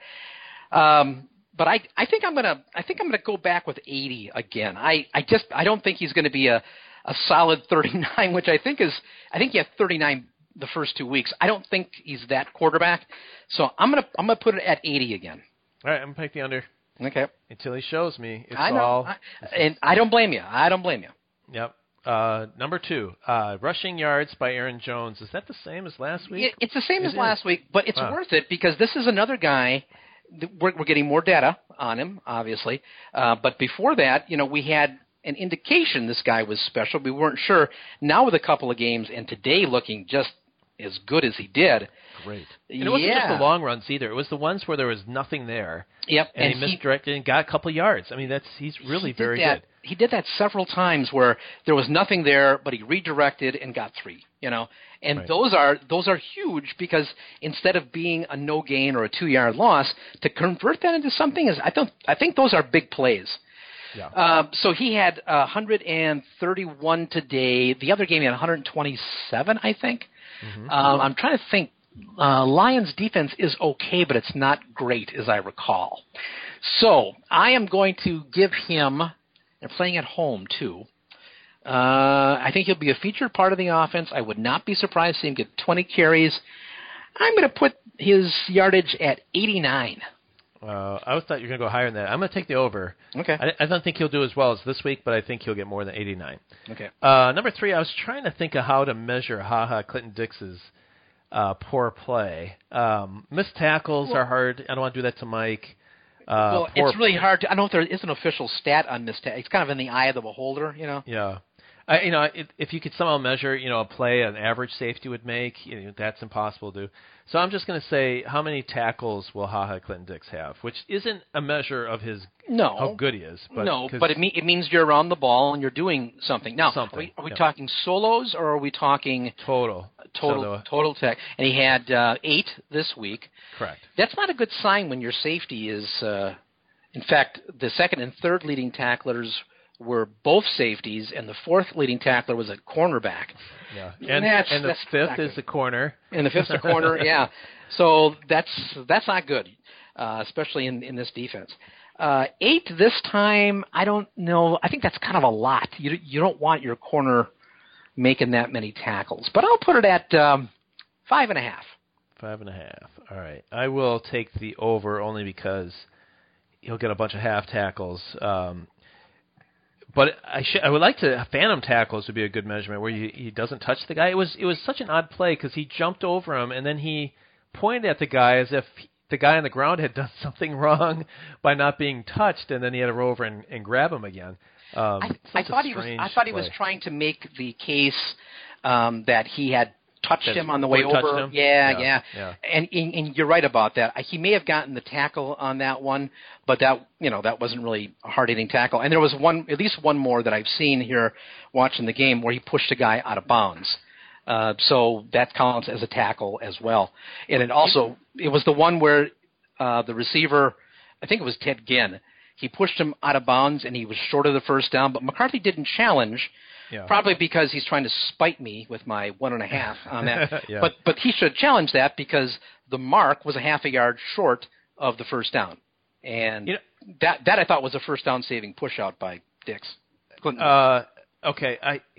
But I think I'm gonna go back with 80 again. I don't think he's going to be a solid 39, which I think he had 39 the first 2 weeks. I don't think he's that quarterback, so I'm gonna put it at 80 again.
All right, I'm gonna take the under.
Okay.
Until he shows me.
I know. And I don't blame you.
Yep. Number 2, rushing yards by Aaron Jones. Is that the same as last week?
It's the same as last week, but it's worth it because this is another guy. We're getting more data on him, obviously. But before that, we had an indication this guy was special. We weren't sure. Now with a couple of games and today looking just as good as he did.
Great. And it wasn't just the long runs either. It was the ones where there was nothing there.
Yep.
And he misdirected and got a couple of yards. I mean, he's really very good.
He did that several times where there was nothing there, but he redirected and got 3. And right. those are huge because instead of being a no gain or a 2-yard loss, to convert that into something I think those are big plays.
Yeah.
So he had 131 today. The other game he had 127, I think. Mm-hmm. I'm trying to think. Lions defense is okay, but it's not great, as I recall. So I am going to give him. They're playing at home too. I think he'll be a featured part of the offense. I would not be surprised to see him get 20 carries. I'm going to put his yardage at 89.
I thought you were going to go higher than that. I'm going to take the over.
Okay.
I don't think he'll do as well as this week, but I think he'll get more than 89.
Okay.
Number 3, I was trying to think of how to measure Clinton-Dix's poor play. Missed tackles are hard. I don't want to do that to Mike.
It's really hard to. I don't know if there is an official stat on missed tackles. It's kind of in the eye of the beholder,
Yeah. If you could somehow measure, a play an average safety would make, that's impossible to do. So I'm just going to say, how many tackles will Clinton-Dix have? Which isn't a measure of how good he is.
But it means you're around the ball and you're doing something. Now, are we talking solos or are we talking
total
tech? And he had 8 this week.
Correct.
That's not a good sign when your safety is. In fact, the second and third leading tacklers were both safeties, and the fourth leading tackler was a cornerback.
Yeah, and the fifth is the corner.
And the fifth's the corner, yeah. So that's not good, especially in this defense. 8 this time, I don't know. I think that's kind of a lot. You don't want your corner making that many tackles. But I'll put it at 5.5.
5.5. All right. I will take the over only because he'll get a bunch of half tackles. But I would like to phantom tackles would be a good measurement where he doesn't touch the guy. It was such an odd play because he jumped over him and then he pointed at the guy as if the guy on the ground had done something wrong by not being touched, and then he had to roll over and grab him again.
I thought he was trying to make the case that he had touched him on the way over. Yeah. And you're right about that. He may have gotten the tackle on that one, but that wasn't really a hard-hitting tackle. And there was at least one more that I've seen here watching the game where he pushed a guy out of bounds. So that counts as a tackle as well. And it was the one where the receiver, I think it was Ted Ginn, he pushed him out of bounds and he was short of the first down, but McCarthy didn't challenge. Yeah. Probably because he's trying to spite me with my 1.5 on that. Yeah. But he should challenge that because the mark was a half a yard short of the first down. And that I thought was a first down saving push out by Dix.
Okay.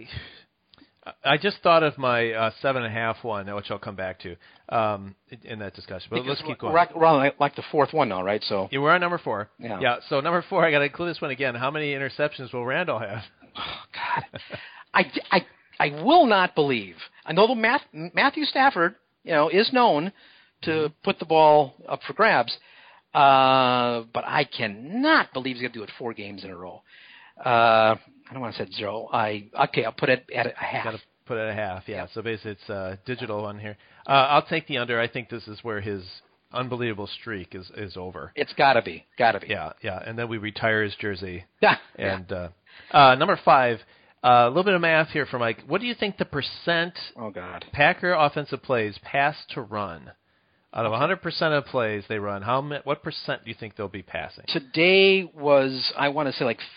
I just thought of my 7.5 one, which I'll come back to in that discussion. But let's keep going.
We're on like the fourth one now, right? So
we're on number 4. Yeah. So number 4, I got to include this one again. How many interceptions will Randall have?
Oh God, I will not believe. I know Matthew Stafford, is known to put the ball up for grabs, but I cannot believe he's going to do it 4 games in a row. I don't want to say 0. I'll put it at a half.
Got to put it at a half. Yeah. Yep. So basically, it's a digital one here. I'll take the under. I think this is where his unbelievable streak is over.
It's got to be.
Yeah. And then we retire his jersey.
Yeah.
And number 5, a little bit of math here for Mike. What do you think the percent Packer offensive plays pass to run? Out of 100% of plays they run, what percent do you think they'll be passing?
Today was, I want to say, like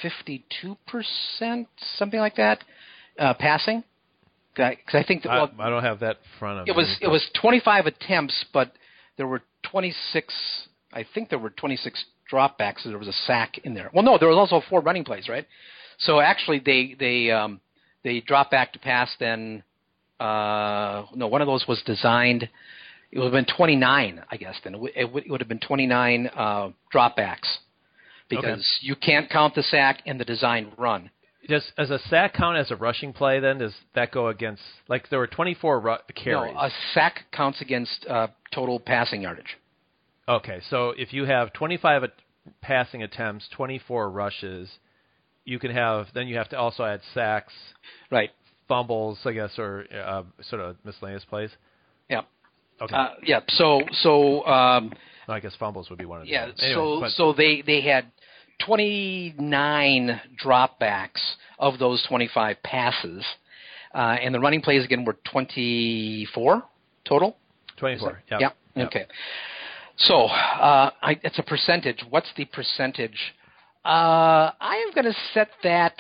52%, something like that, passing. Because I think that,
I don't have that in front of me.
It was 25 attempts, but there were 26. I think there were 26 dropbacks. So there was a sack in there. Well, no, there was also 4 running plays, right? So actually, they dropped back to pass. Then one of those was designed. It would have been 29, I guess. Then it would have been 29 dropbacks because you can't count the sack and the designed run.
Does a sack count as a rushing play? Then does that go against there were 24 carries?
No, a sack counts against total passing yardage.
Okay, so if you have 25 passing attempts, 24 rushes, you can have. Then you have to also add sacks,
right?
Fumbles, I guess, or sort of miscellaneous plays.
Yeah.
Okay.
So
I guess fumbles would be one of them.
Yeah. Anyway, so they had 29 dropbacks of those 25 passes, and the running plays again were 24 total.
24.
Yeah. Yep. Okay. So it's a percentage. What's the percentage? I am going to set that.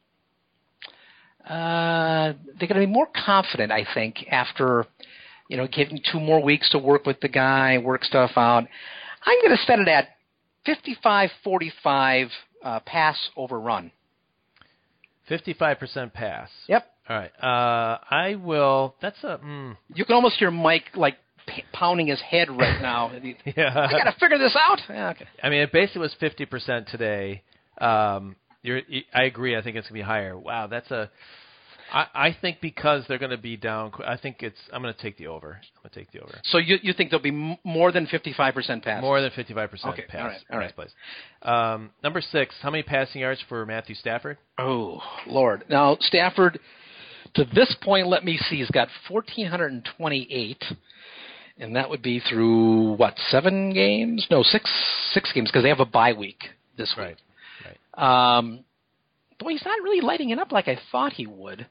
They're going to be more confident, I think, after giving 2 more weeks to work with the guy, work stuff out. I'm going to set it at 55-45 pass over run.
55% pass.
Yep.
All right. I will. That's a.
You can almost hear Mike pounding his head right now.
Yeah.
I got to figure this out. Yeah, okay.
I mean, it basically was 50% today. I agree. I think it's going to be higher. Wow, that's a. I think because they're going to be down, I'm going to take the over.
So you think there'll be more than 55% pass?
More than 55% pass.
All right.
Place. Number 6, how many passing yards for Matthew Stafford?
Oh, Lord. Now, Stafford, to this point, let me see, he's got 1,428, and that would be through, 7 games? No, 6 games, because they have a bye week this week.
Right.
Boy, he's not really lighting it up like I thought he would.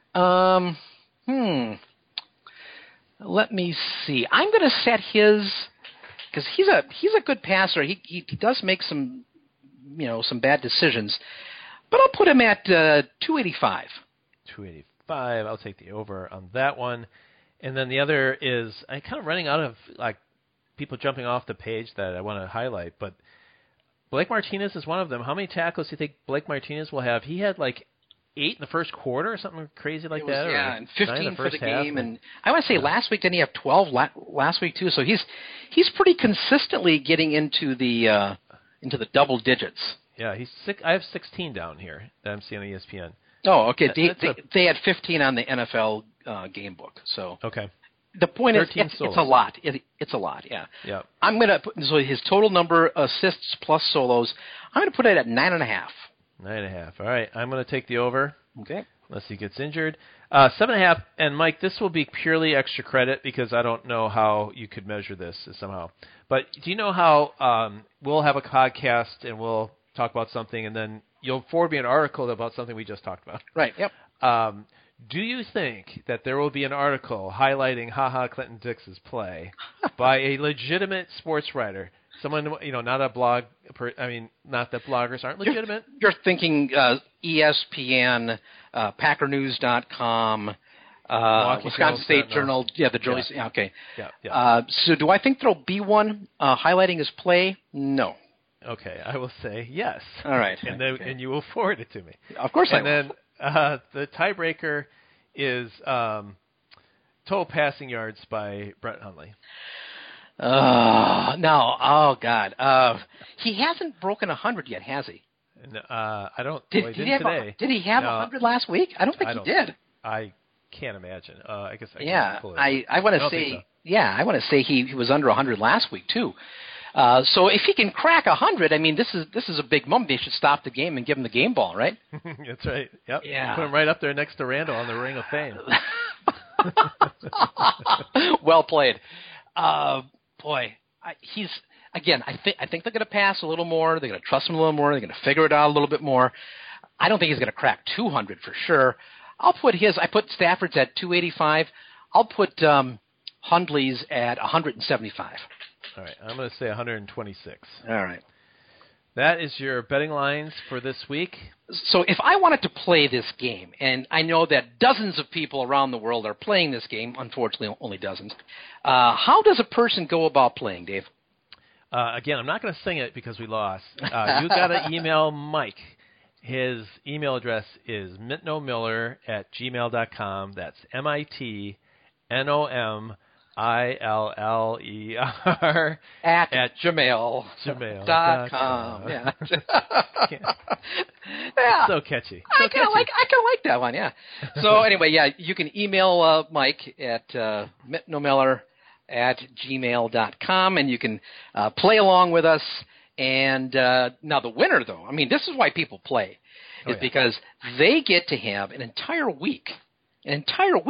Let me see. I'm going to set his, because he's a good passer. He does make some bad decisions, but I'll put him at 285.
285. I'll take the over on that one. And then the other is, I'm kind of running out of people jumping off the page that I want to highlight, but Blake Martinez is one of them. How many tackles do you think Blake Martinez will have? He had 8 in the first quarter or something crazy like
It was,
that.
yeah,
or
and
9
15
in
for the
first half,
game. And I want to say last week, didn't he have 12 last week too? So he's pretty consistently getting into the double digits.
Yeah, he's I have 16 down here that I'm seeing on ESPN.
Oh, okay. They had 15 on the NFL game book. So
okay.
The point is,
13
it's a lot. It's a lot, yeah.
Yeah.
I'm going to put, so his total number assists plus solos, I'm going to put it at 9.5.
9.5. All right. I'm going to take the over.
Okay.
Unless he gets injured. 7.5. And, Mike, this will be purely extra credit because I don't know how you could measure this somehow. But do you know how we'll have a podcast and we'll talk about something and then you'll forward me an article about something we just talked about?
Right, yep.
Do you think that there will be an article highlighting HaHa Clinton Dix's play by a legitimate sports writer? Someone, not a blog. Not that bloggers aren't legitimate.
You're thinking ESPN, PackerNews.com, Wisconsin State Journal. Yeah, the Journal. Yeah. Okay.
Yeah.
So do I think there'll be one highlighting his play? No.
Okay, I will say yes.
All right.
And you will forward it to me.
Of course I will.
And then the tiebreaker is total passing yards by Brett Hundley.
No. Oh, God. He hasn't broken 100 yet, has he?
No, I don't.
Did
he
he
today.
Did he have 100 last week? I don't think he did.
I can't imagine. I guess.
I want to say. So. Yeah, I want to say he was under 100 last week too. So if he can crack 100, I mean, this is a big moment. They should stop the game and give him the game ball, right?
That's right. Yep.
Yeah.
Put him right up there next to Randall on the Ring of Fame.
Well played. Boy, he's again. I think they're going to pass a little more. They're going to trust him a little more. They're going to figure it out a little bit more. I don't think he's going to crack 200 for sure. I put Stafford's at 285. I'll put Hundley's at 175.
All right, I'm going to say 126.
All right.
That is your betting lines for this week.
So if I wanted to play this game, and I know that dozens of people around the world are playing this game, unfortunately only dozens, how does a person go about playing, Dave?
Again, I'm not going to sing it because we lost. You got to email Mike. His email address is mitnomiller@gmail.com. That's MITNOMILLER
at gmail.com. Yeah. Yeah.
So catchy.
I kind of like that one, yeah. So anyway, yeah, you can email Mike at mitnomiller@gmail.com, and you can play along with us. And now the winner, though, I mean, this is why people play, is because they get to have an entire week in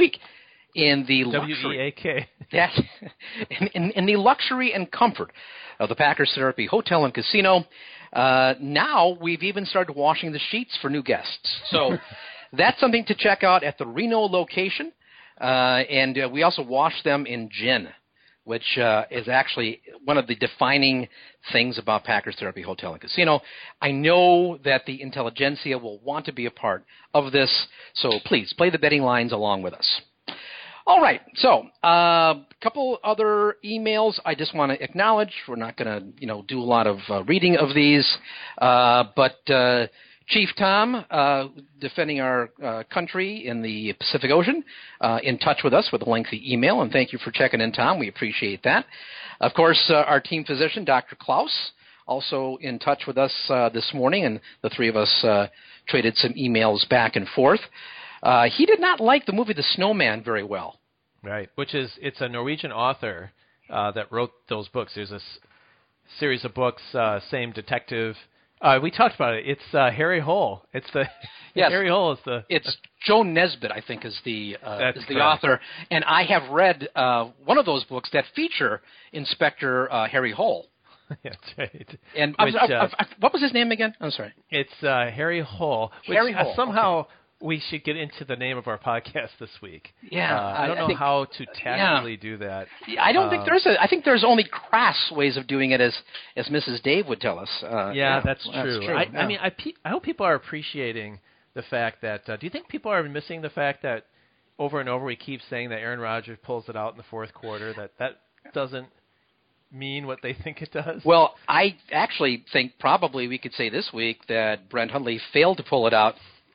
the luxury,
WEAK.
Yes, in the luxury and comfort of the Packers Therapy Hotel and Casino. Now we've even started washing the sheets for new guests. So that's something to check out at the Reno location. And we also wash them in gin, which is actually one of the defining things about Packers Therapy Hotel and Casino. I know that the intelligentsia will want to be a part of this, so please play the betting lines along with us. All right, so a couple other emails I just want to acknowledge. We're not going to, do a lot of reading of these, but Chief Tom, defending our country in the Pacific Ocean, in touch with us with a lengthy email, and thank you for checking in, Tom. We appreciate that. Of course, our team physician, Dr. Klaus, also in touch with us this morning, and the three of us traded some emails back and forth. He did not like the movie The Snowman very well.
Right, it's a Norwegian author that wrote those books. There's a series of books, same detective. We talked about it. It's Harry Hole. It's
yes.
Harry Hole is the.
It's Joe Nesbitt, I think, is the
correct.
author, and I have read one of those books that feature Inspector Harry Hole.
That's right.
And what was his name again? I'm sorry.
It's Harry Hole.
Harry Hole.
Somehow.
Okay.
We should get into the name of our podcast this week.
Yeah,
I don't know how to tactfully do that.
I don't think there's I think there's only crass ways of doing it, as Mrs. Dave would tell us.
That's true. I mean, I hope people are appreciating the fact that. Do you think people are missing the fact that over and over we keep saying that Aaron Rodgers pulls it out in the fourth quarter? That doesn't mean what they think it does?
Well, I actually think probably we could say this week that Brent Hundley failed to pull it out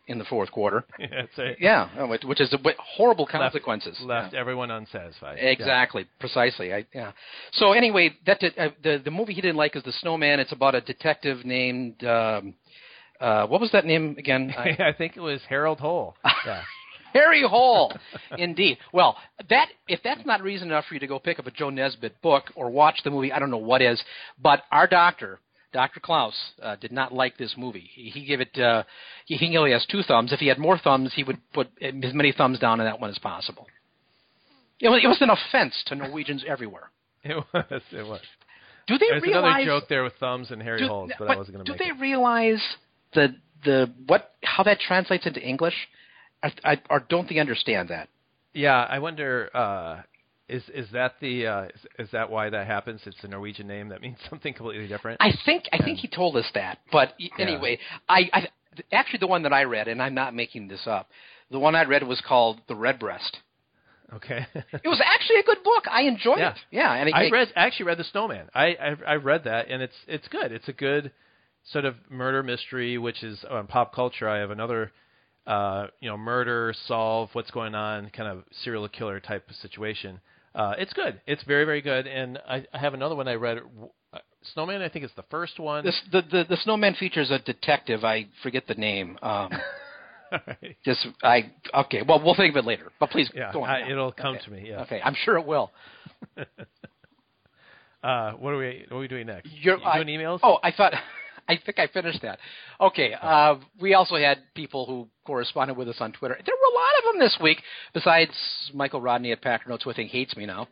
in the fourth quarter.
That's it.
Yeah, which is horrible consequences.
Left everyone unsatisfied.
Exactly, precisely. So anyway, the movie he didn't like is The Snowman. It's about a detective named what was that name again?
I think it was Harold Hole. Yeah.
Harry Hole, indeed. Well, if that's not reason enough for you to go pick up a Joe Nesbitt book or watch the movie, I don't know what is. But our doctor, Dr. Klaus, did not like this movie. He gave it. He only has 2 thumbs. If he had more thumbs, he would put as many thumbs down on that one as possible. It was an offense to Norwegians everywhere.
It was. It was.
Do they
There's
realize
another joke there with thumbs and Harry Holes, but I wasn't going to make it.
Do they realize how that translates into English? Or don't they understand that?
Yeah, I wonder. Is that why that happens? It's a Norwegian name that means something completely different.
I think he told us that. But anyway, I actually the one that I read, and I'm not making this up. The one I read was called The Redbreast.
Okay.
It was actually a good book. I enjoyed it. Yeah, and
I actually read The Snowman. I read that, and it's good. It's a good sort of murder mystery, which is on pop culture. I have another. Murder, solve, what's going on, kind of serial killer type of situation. It's good. It's very, very good. And I have another one I read. Snowman, I think it's the first one.
The Snowman features a detective. I forget the name.
Right.
Okay. Well, we'll think of it later. But please go on.
It'll come to me. Yeah.
Okay. I'm sure it will.
What are we doing next?
You're
doing emails?
Oh, I think I finished that. Okay. We also had people who corresponded with us on Twitter. There were a lot of them this week, besides Michael Rodney at Packer Notes, who I think hates me now.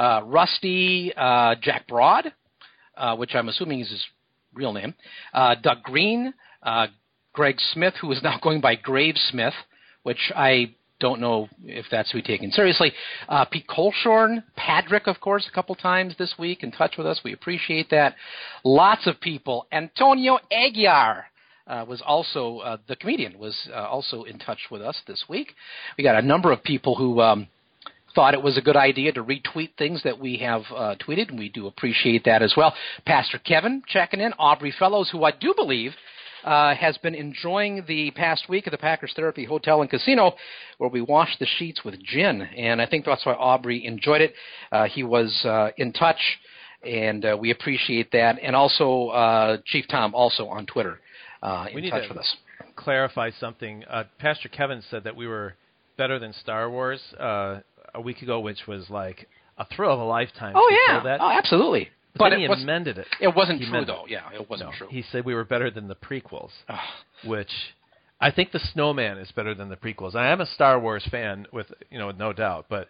Rusty, Jack Broad, which I'm assuming is his real name. Doug Green, Greg Smith, who is now going by Grave Smith, which I don't know if that's to be taken seriously. Pete Colshorn, Patrick, of course, a couple times this week in touch with us. We appreciate that. Lots of people. Antonio Aguiar was also, the comedian, was also in touch with us this week. We got a number of people who thought it was a good idea to retweet things that we have tweeted, and we do appreciate that as well. Pastor Kevin checking in. Aubrey Fellows, who I do believe has been enjoying the past week at the Packers Therapy Hotel and Casino, where we washed the sheets with gin, and I think that's why Aubrey enjoyed it. He was in touch, and we appreciate that. And also Chief Tom, also on Twitter, in touch with us.
Clarify something. Pastor Kevin said that we were better than Star Wars a week ago, which was like a thrill of a lifetime.
Oh, yeah. Oh, absolutely.
But he amended it.
It wasn't true, though. Yeah, it wasn't true.
He said we were better than the prequels, which I think The Snowman is better than the prequels. I am a Star Wars fan, with no doubt. But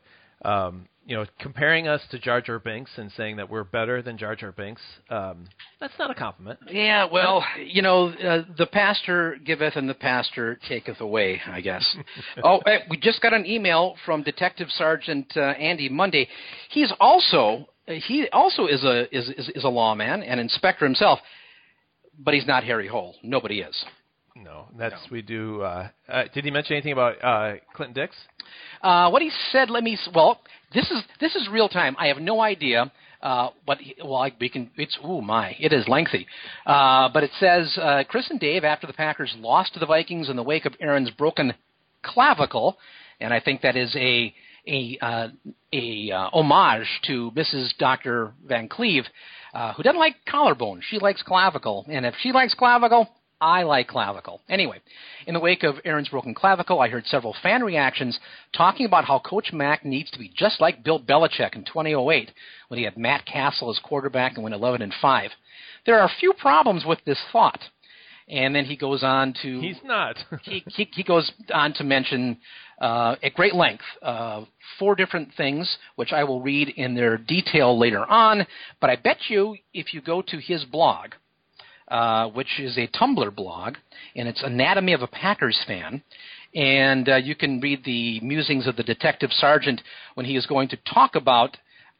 comparing us to Jar Jar Binks and saying that we're better than Jar Jar Binks, that's not a compliment.
Yeah, well, the pastor giveth and the pastor taketh away, I guess. We just got an email from Detective Sergeant Andy Monday. He also is a lawman and inspector himself, but he's not Harry Hole. Nobody is.
No, we do. Did he mention anything about Clinton Dix?
What he said. This is real time. I have no idea. It is lengthy. But it says Chris and Dave, after the Packers lost to the Vikings in the wake of Aaron's broken clavicle, and I think that is a homage to Mrs. Dr. Van Cleve, who doesn't like collarbone. She likes clavicle. And if she likes clavicle, I like clavicle. Anyway, in the wake of Aaron's broken clavicle, I heard several fan reactions talking about how Coach Mack needs to be just like Bill Belichick in 2008 when he had Matt Castle as quarterback and went 11-5. There are a few problems with this thought. And then he goes on to...
He's not.
he goes on to mention at great length 4 different things, which I will read in their detail later on. But I bet you if you go to his blog, which is a Tumblr blog, and it's Anatomy of a Packers Fan, and you can read the musings of the detective sergeant when he is going to talk about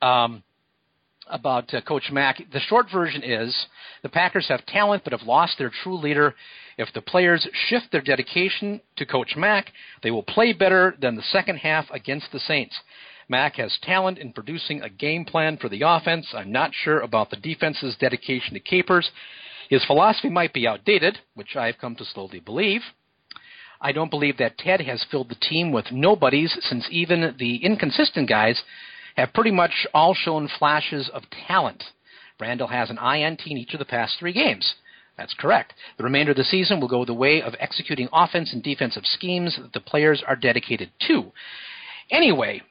Coach Mack. The short version is the Packers have talent but have lost their true leader. If the players shift their dedication to Coach Mack, they will play better than the second half against the Saints. Mack has talent in producing a game plan for the offense. I'm not sure about the defense's dedication to Capers. His philosophy might be outdated, which I've come to slowly believe. I don't believe that Ted has filled the team with nobodies, since even the inconsistent guys have pretty much all shown flashes of talent. Randall has an INT in each of the past 3 games. That's correct. The remainder of the season will go the way of executing offense and defensive schemes that the players are dedicated to. Anyway,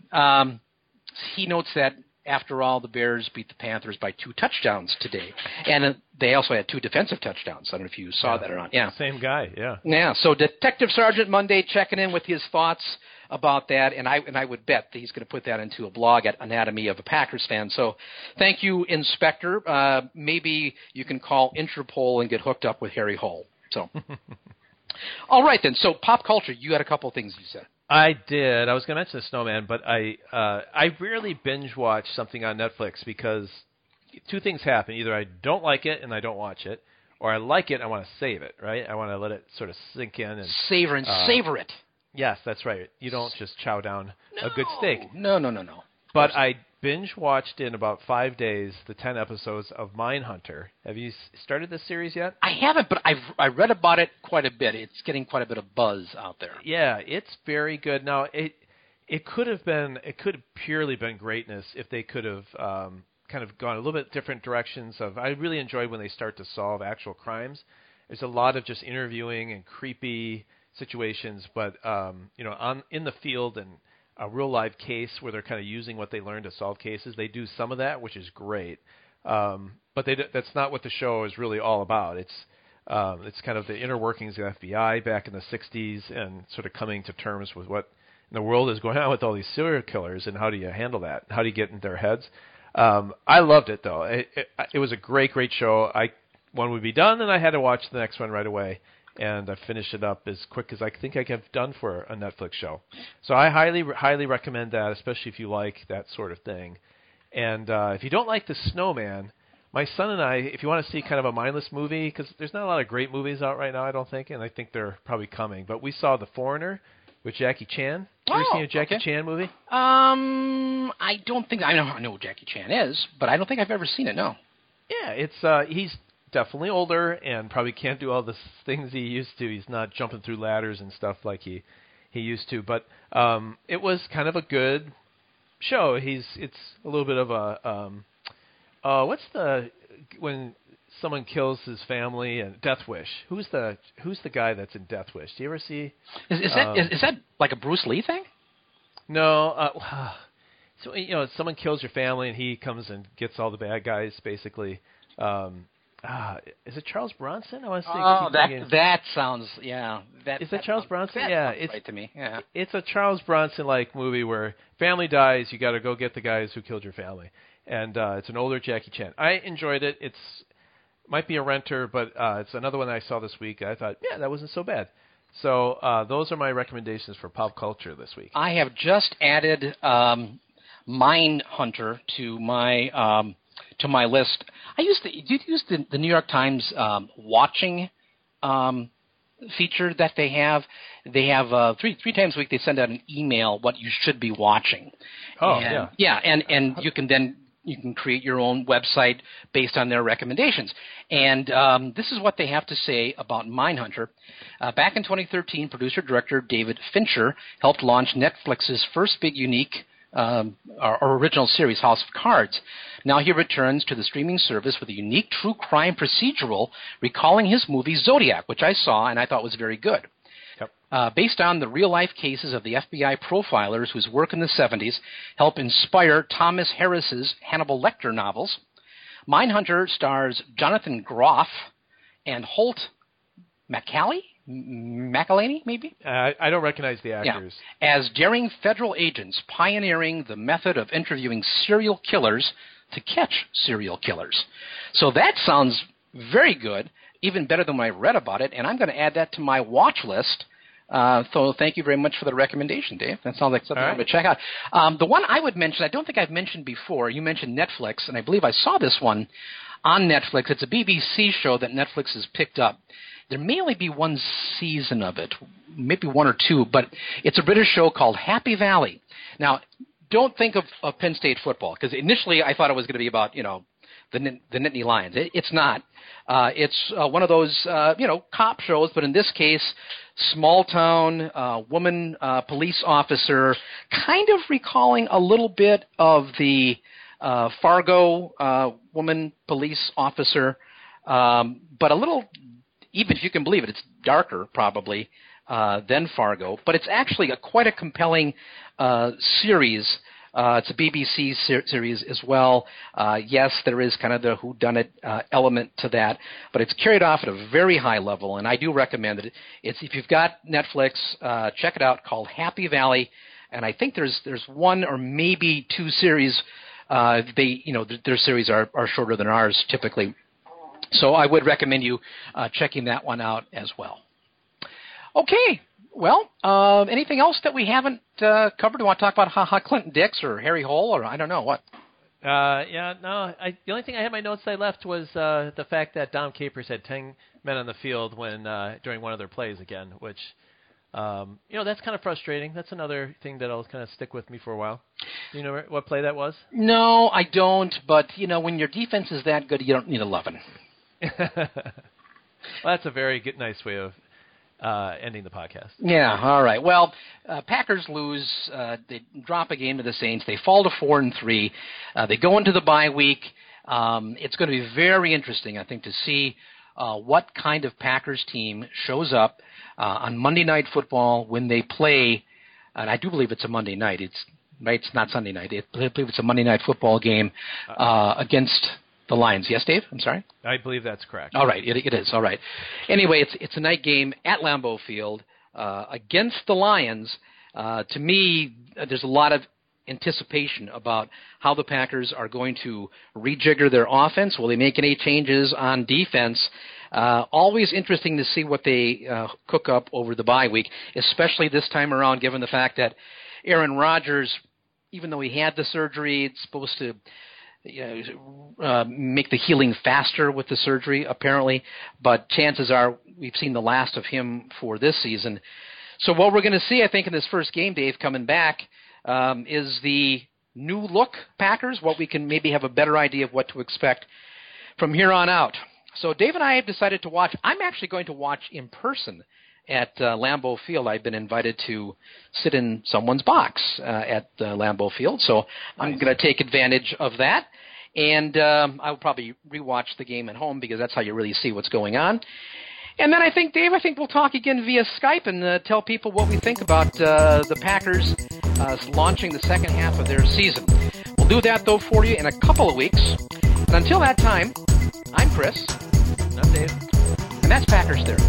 he notes that, after all, the Bears beat the Panthers by 2 touchdowns today. And they also had 2 defensive touchdowns. I don't know if you saw that or not. Yeah.
Same guy, yeah.
Yeah, so Detective Sergeant Monday checking in with his thoughts about that, and I would bet that he's going to put that into a blog at Anatomy of a Packers Fan. So thank you, Inspector. Maybe you can call Interpol and get hooked up with Harry Hole. So, all right then. So pop culture, you had a couple things you said.
I did. I was going to mention the Snowman, but I rarely binge watch something on Netflix because 2 things happen. Either I don't like it and I don't watch it, or I like it and I want to save it, right? I want to let it sort of sink in. And
savor it.
Yes, that's right. You don't just chow down a good steak.
No.
But I binge watched in about 5 days the 10 episodes of Mindhunter. Have you started this series yet?
I haven't, but I read about it quite a bit. It's getting quite a bit of buzz out there.
Yeah, it's very good. Now it could have purely been greatness if they could have kind of gone a little bit different directions. I really enjoy when they start to solve actual crimes. There's a lot of just interviewing and creepy situations, but in the field and a real live case where they're kind of using what they learned to solve cases. They do some of that, which is great, but that's not what the show is really all about. It's kind of the inner workings of the FBI back in the 60s and sort of coming to terms with what in the world is going on with all these serial killers and how do you handle that? How do you get in their heads? I loved it, though. It was a great show. One would be done, and I had to watch the next one right away. And I finished it up as quick as I think I have done for a Netflix show. So I highly recommend that, especially if you like that sort of thing. And if you don't like The Snowman, my son and I, if you want to see kind of a mindless movie, because there's not a lot of great movies out right now, I don't think, and I think they're probably coming. But we saw The Foreigner with Jackie Chan. Have you ever seen a Jackie Chan movie?
I don't think I know who Jackie Chan is, but I don't think I've ever seen it. No.
Yeah, it's he's definitely older and probably can't do all the things he used to. He's not jumping through ladders and stuff like he used to. But it was kind of a good show. It's a little bit of a what's the when someone kills his family and Death Wish. Who's the guy that's in Death Wish? Do you ever see?
Is that like a Bruce Lee thing?
No. So someone kills your family and he comes and gets all the bad guys basically. Is it Charles Bronson? I want to say.
That sounds
Is that Charles Bronson?
Yeah, it's right to me. Yeah,
it's a Charles Bronson-like movie where family dies, you got to go get the guys who killed your family, and it's an older Jackie Chan. I enjoyed it. It's might be a renter, but it's another one I saw this week. I thought, that wasn't so bad. So those are my recommendations for pop culture this week.
I have just added Mindhunter to my list. Did you use the New York Times watching feature that they have? They have three times a week they send out an email what you should be watching. And you can create your own website based on their recommendations. And this is what they have to say about Mindhunter. Back in 2013, producer-director David Fincher helped launch Netflix's first big unique our original series, House of Cards. Now he returns to the streaming service with a unique true crime procedural recalling his movie Zodiac, which I saw and I thought was very good.
Yep.
Based on the real-life cases of the FBI profilers whose work in the 70s helped inspire Thomas Harris's Hannibal Lecter novels, Mindhunter stars Jonathan Groff and Holt McElhaney, maybe?
I don't recognize the actors.
Yeah. As daring federal agents pioneering the method of interviewing serial killers to catch serial killers. So that sounds very good, even better than when I read about it, and I'm going to add that to my watch list. So thank you very much for the recommendation, Dave. That sounds like something I'm going to check out. The one I would mention, I don't think I've mentioned before, you mentioned Netflix, and I believe I saw this one on Netflix. It's a BBC show that Netflix has picked up. There may only be one season of it, maybe one or two, but it's a British show called Happy Valley. Now, don't think of Penn State football, because initially I thought it was going to be about, the Nittany Lions. It's not. It's one of those, cop shows, but in this case, small-town woman police officer, kind of recalling a little bit of the Fargo woman police officer, but a little, even if you can believe it, it's darker probably than Fargo. But it's actually quite a compelling series. It's a BBC series as well. Yes, there is kind of the whodunit element to that, but it's carried off at a very high level, and I do recommend it. It's, if you've got Netflix, check it out, called Happy Valley, and I think there's one or maybe two series. Their series are shorter than ours typically, so I would recommend you checking that one out as well. Okay. Well, anything else that we haven't covered? Do you want to talk about Clinton Dix or Harry Hole, or I don't know what?
The only thing I had my notes I left was the fact that Dom Capers had 10 men on the field when during one of their plays again, which that's kind of frustrating. That's another thing that'll kind of stick with me for a while. Do you know what play that was?
No, I don't. But when your defense is that good, you don't need 11.
Well, that's a very nice way of ending the podcast.
Yeah, all right. Well, Packers lose. They drop a game to the Saints. They fall to 4-3. They go into the bye week. It's going to be very interesting, I think, to see what kind of Packers team shows up on Monday Night Football when they play, and I do believe it's a Monday night. It's not Sunday night. I believe it's a Monday Night Football game against the Lions. Yes, Dave? I'm sorry?
I believe that's correct.
All right. It is. All right. Anyway, it's a night game at Lambeau Field against the Lions. To me, there's a lot of anticipation about how the Packers are going to rejigger their offense. Will they make any changes on defense? Always interesting to see what they cook up over the bye week, especially this time around, given the fact that Aaron Rodgers, even though he had the surgery, it's supposed to make the healing faster with the surgery, apparently, but chances are we've seen the last of him for this season. So what we're going to see, I think, in this first game, Dave, coming back, is the new look Packers, what we can maybe have a better idea of what to expect from here on out. So Dave and I have decided to watch. I'm actually going to watch in person at Lambeau Field. I've been invited to sit in someone's box at Lambeau Field, so I'm going to take advantage of that. And I'll probably rewatch the game at home because that's how you really see what's going on. And then Dave, we'll talk again via Skype and tell people what we think about the Packers launching the second half of their season. We'll do that, though, for you in a couple of weeks. And until that time, I'm Chris.
And I'm Dave.
And that's Packers Theory.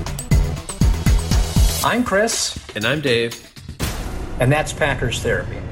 I'm Chris.
And I'm Dave.
And that's Packers Therapy.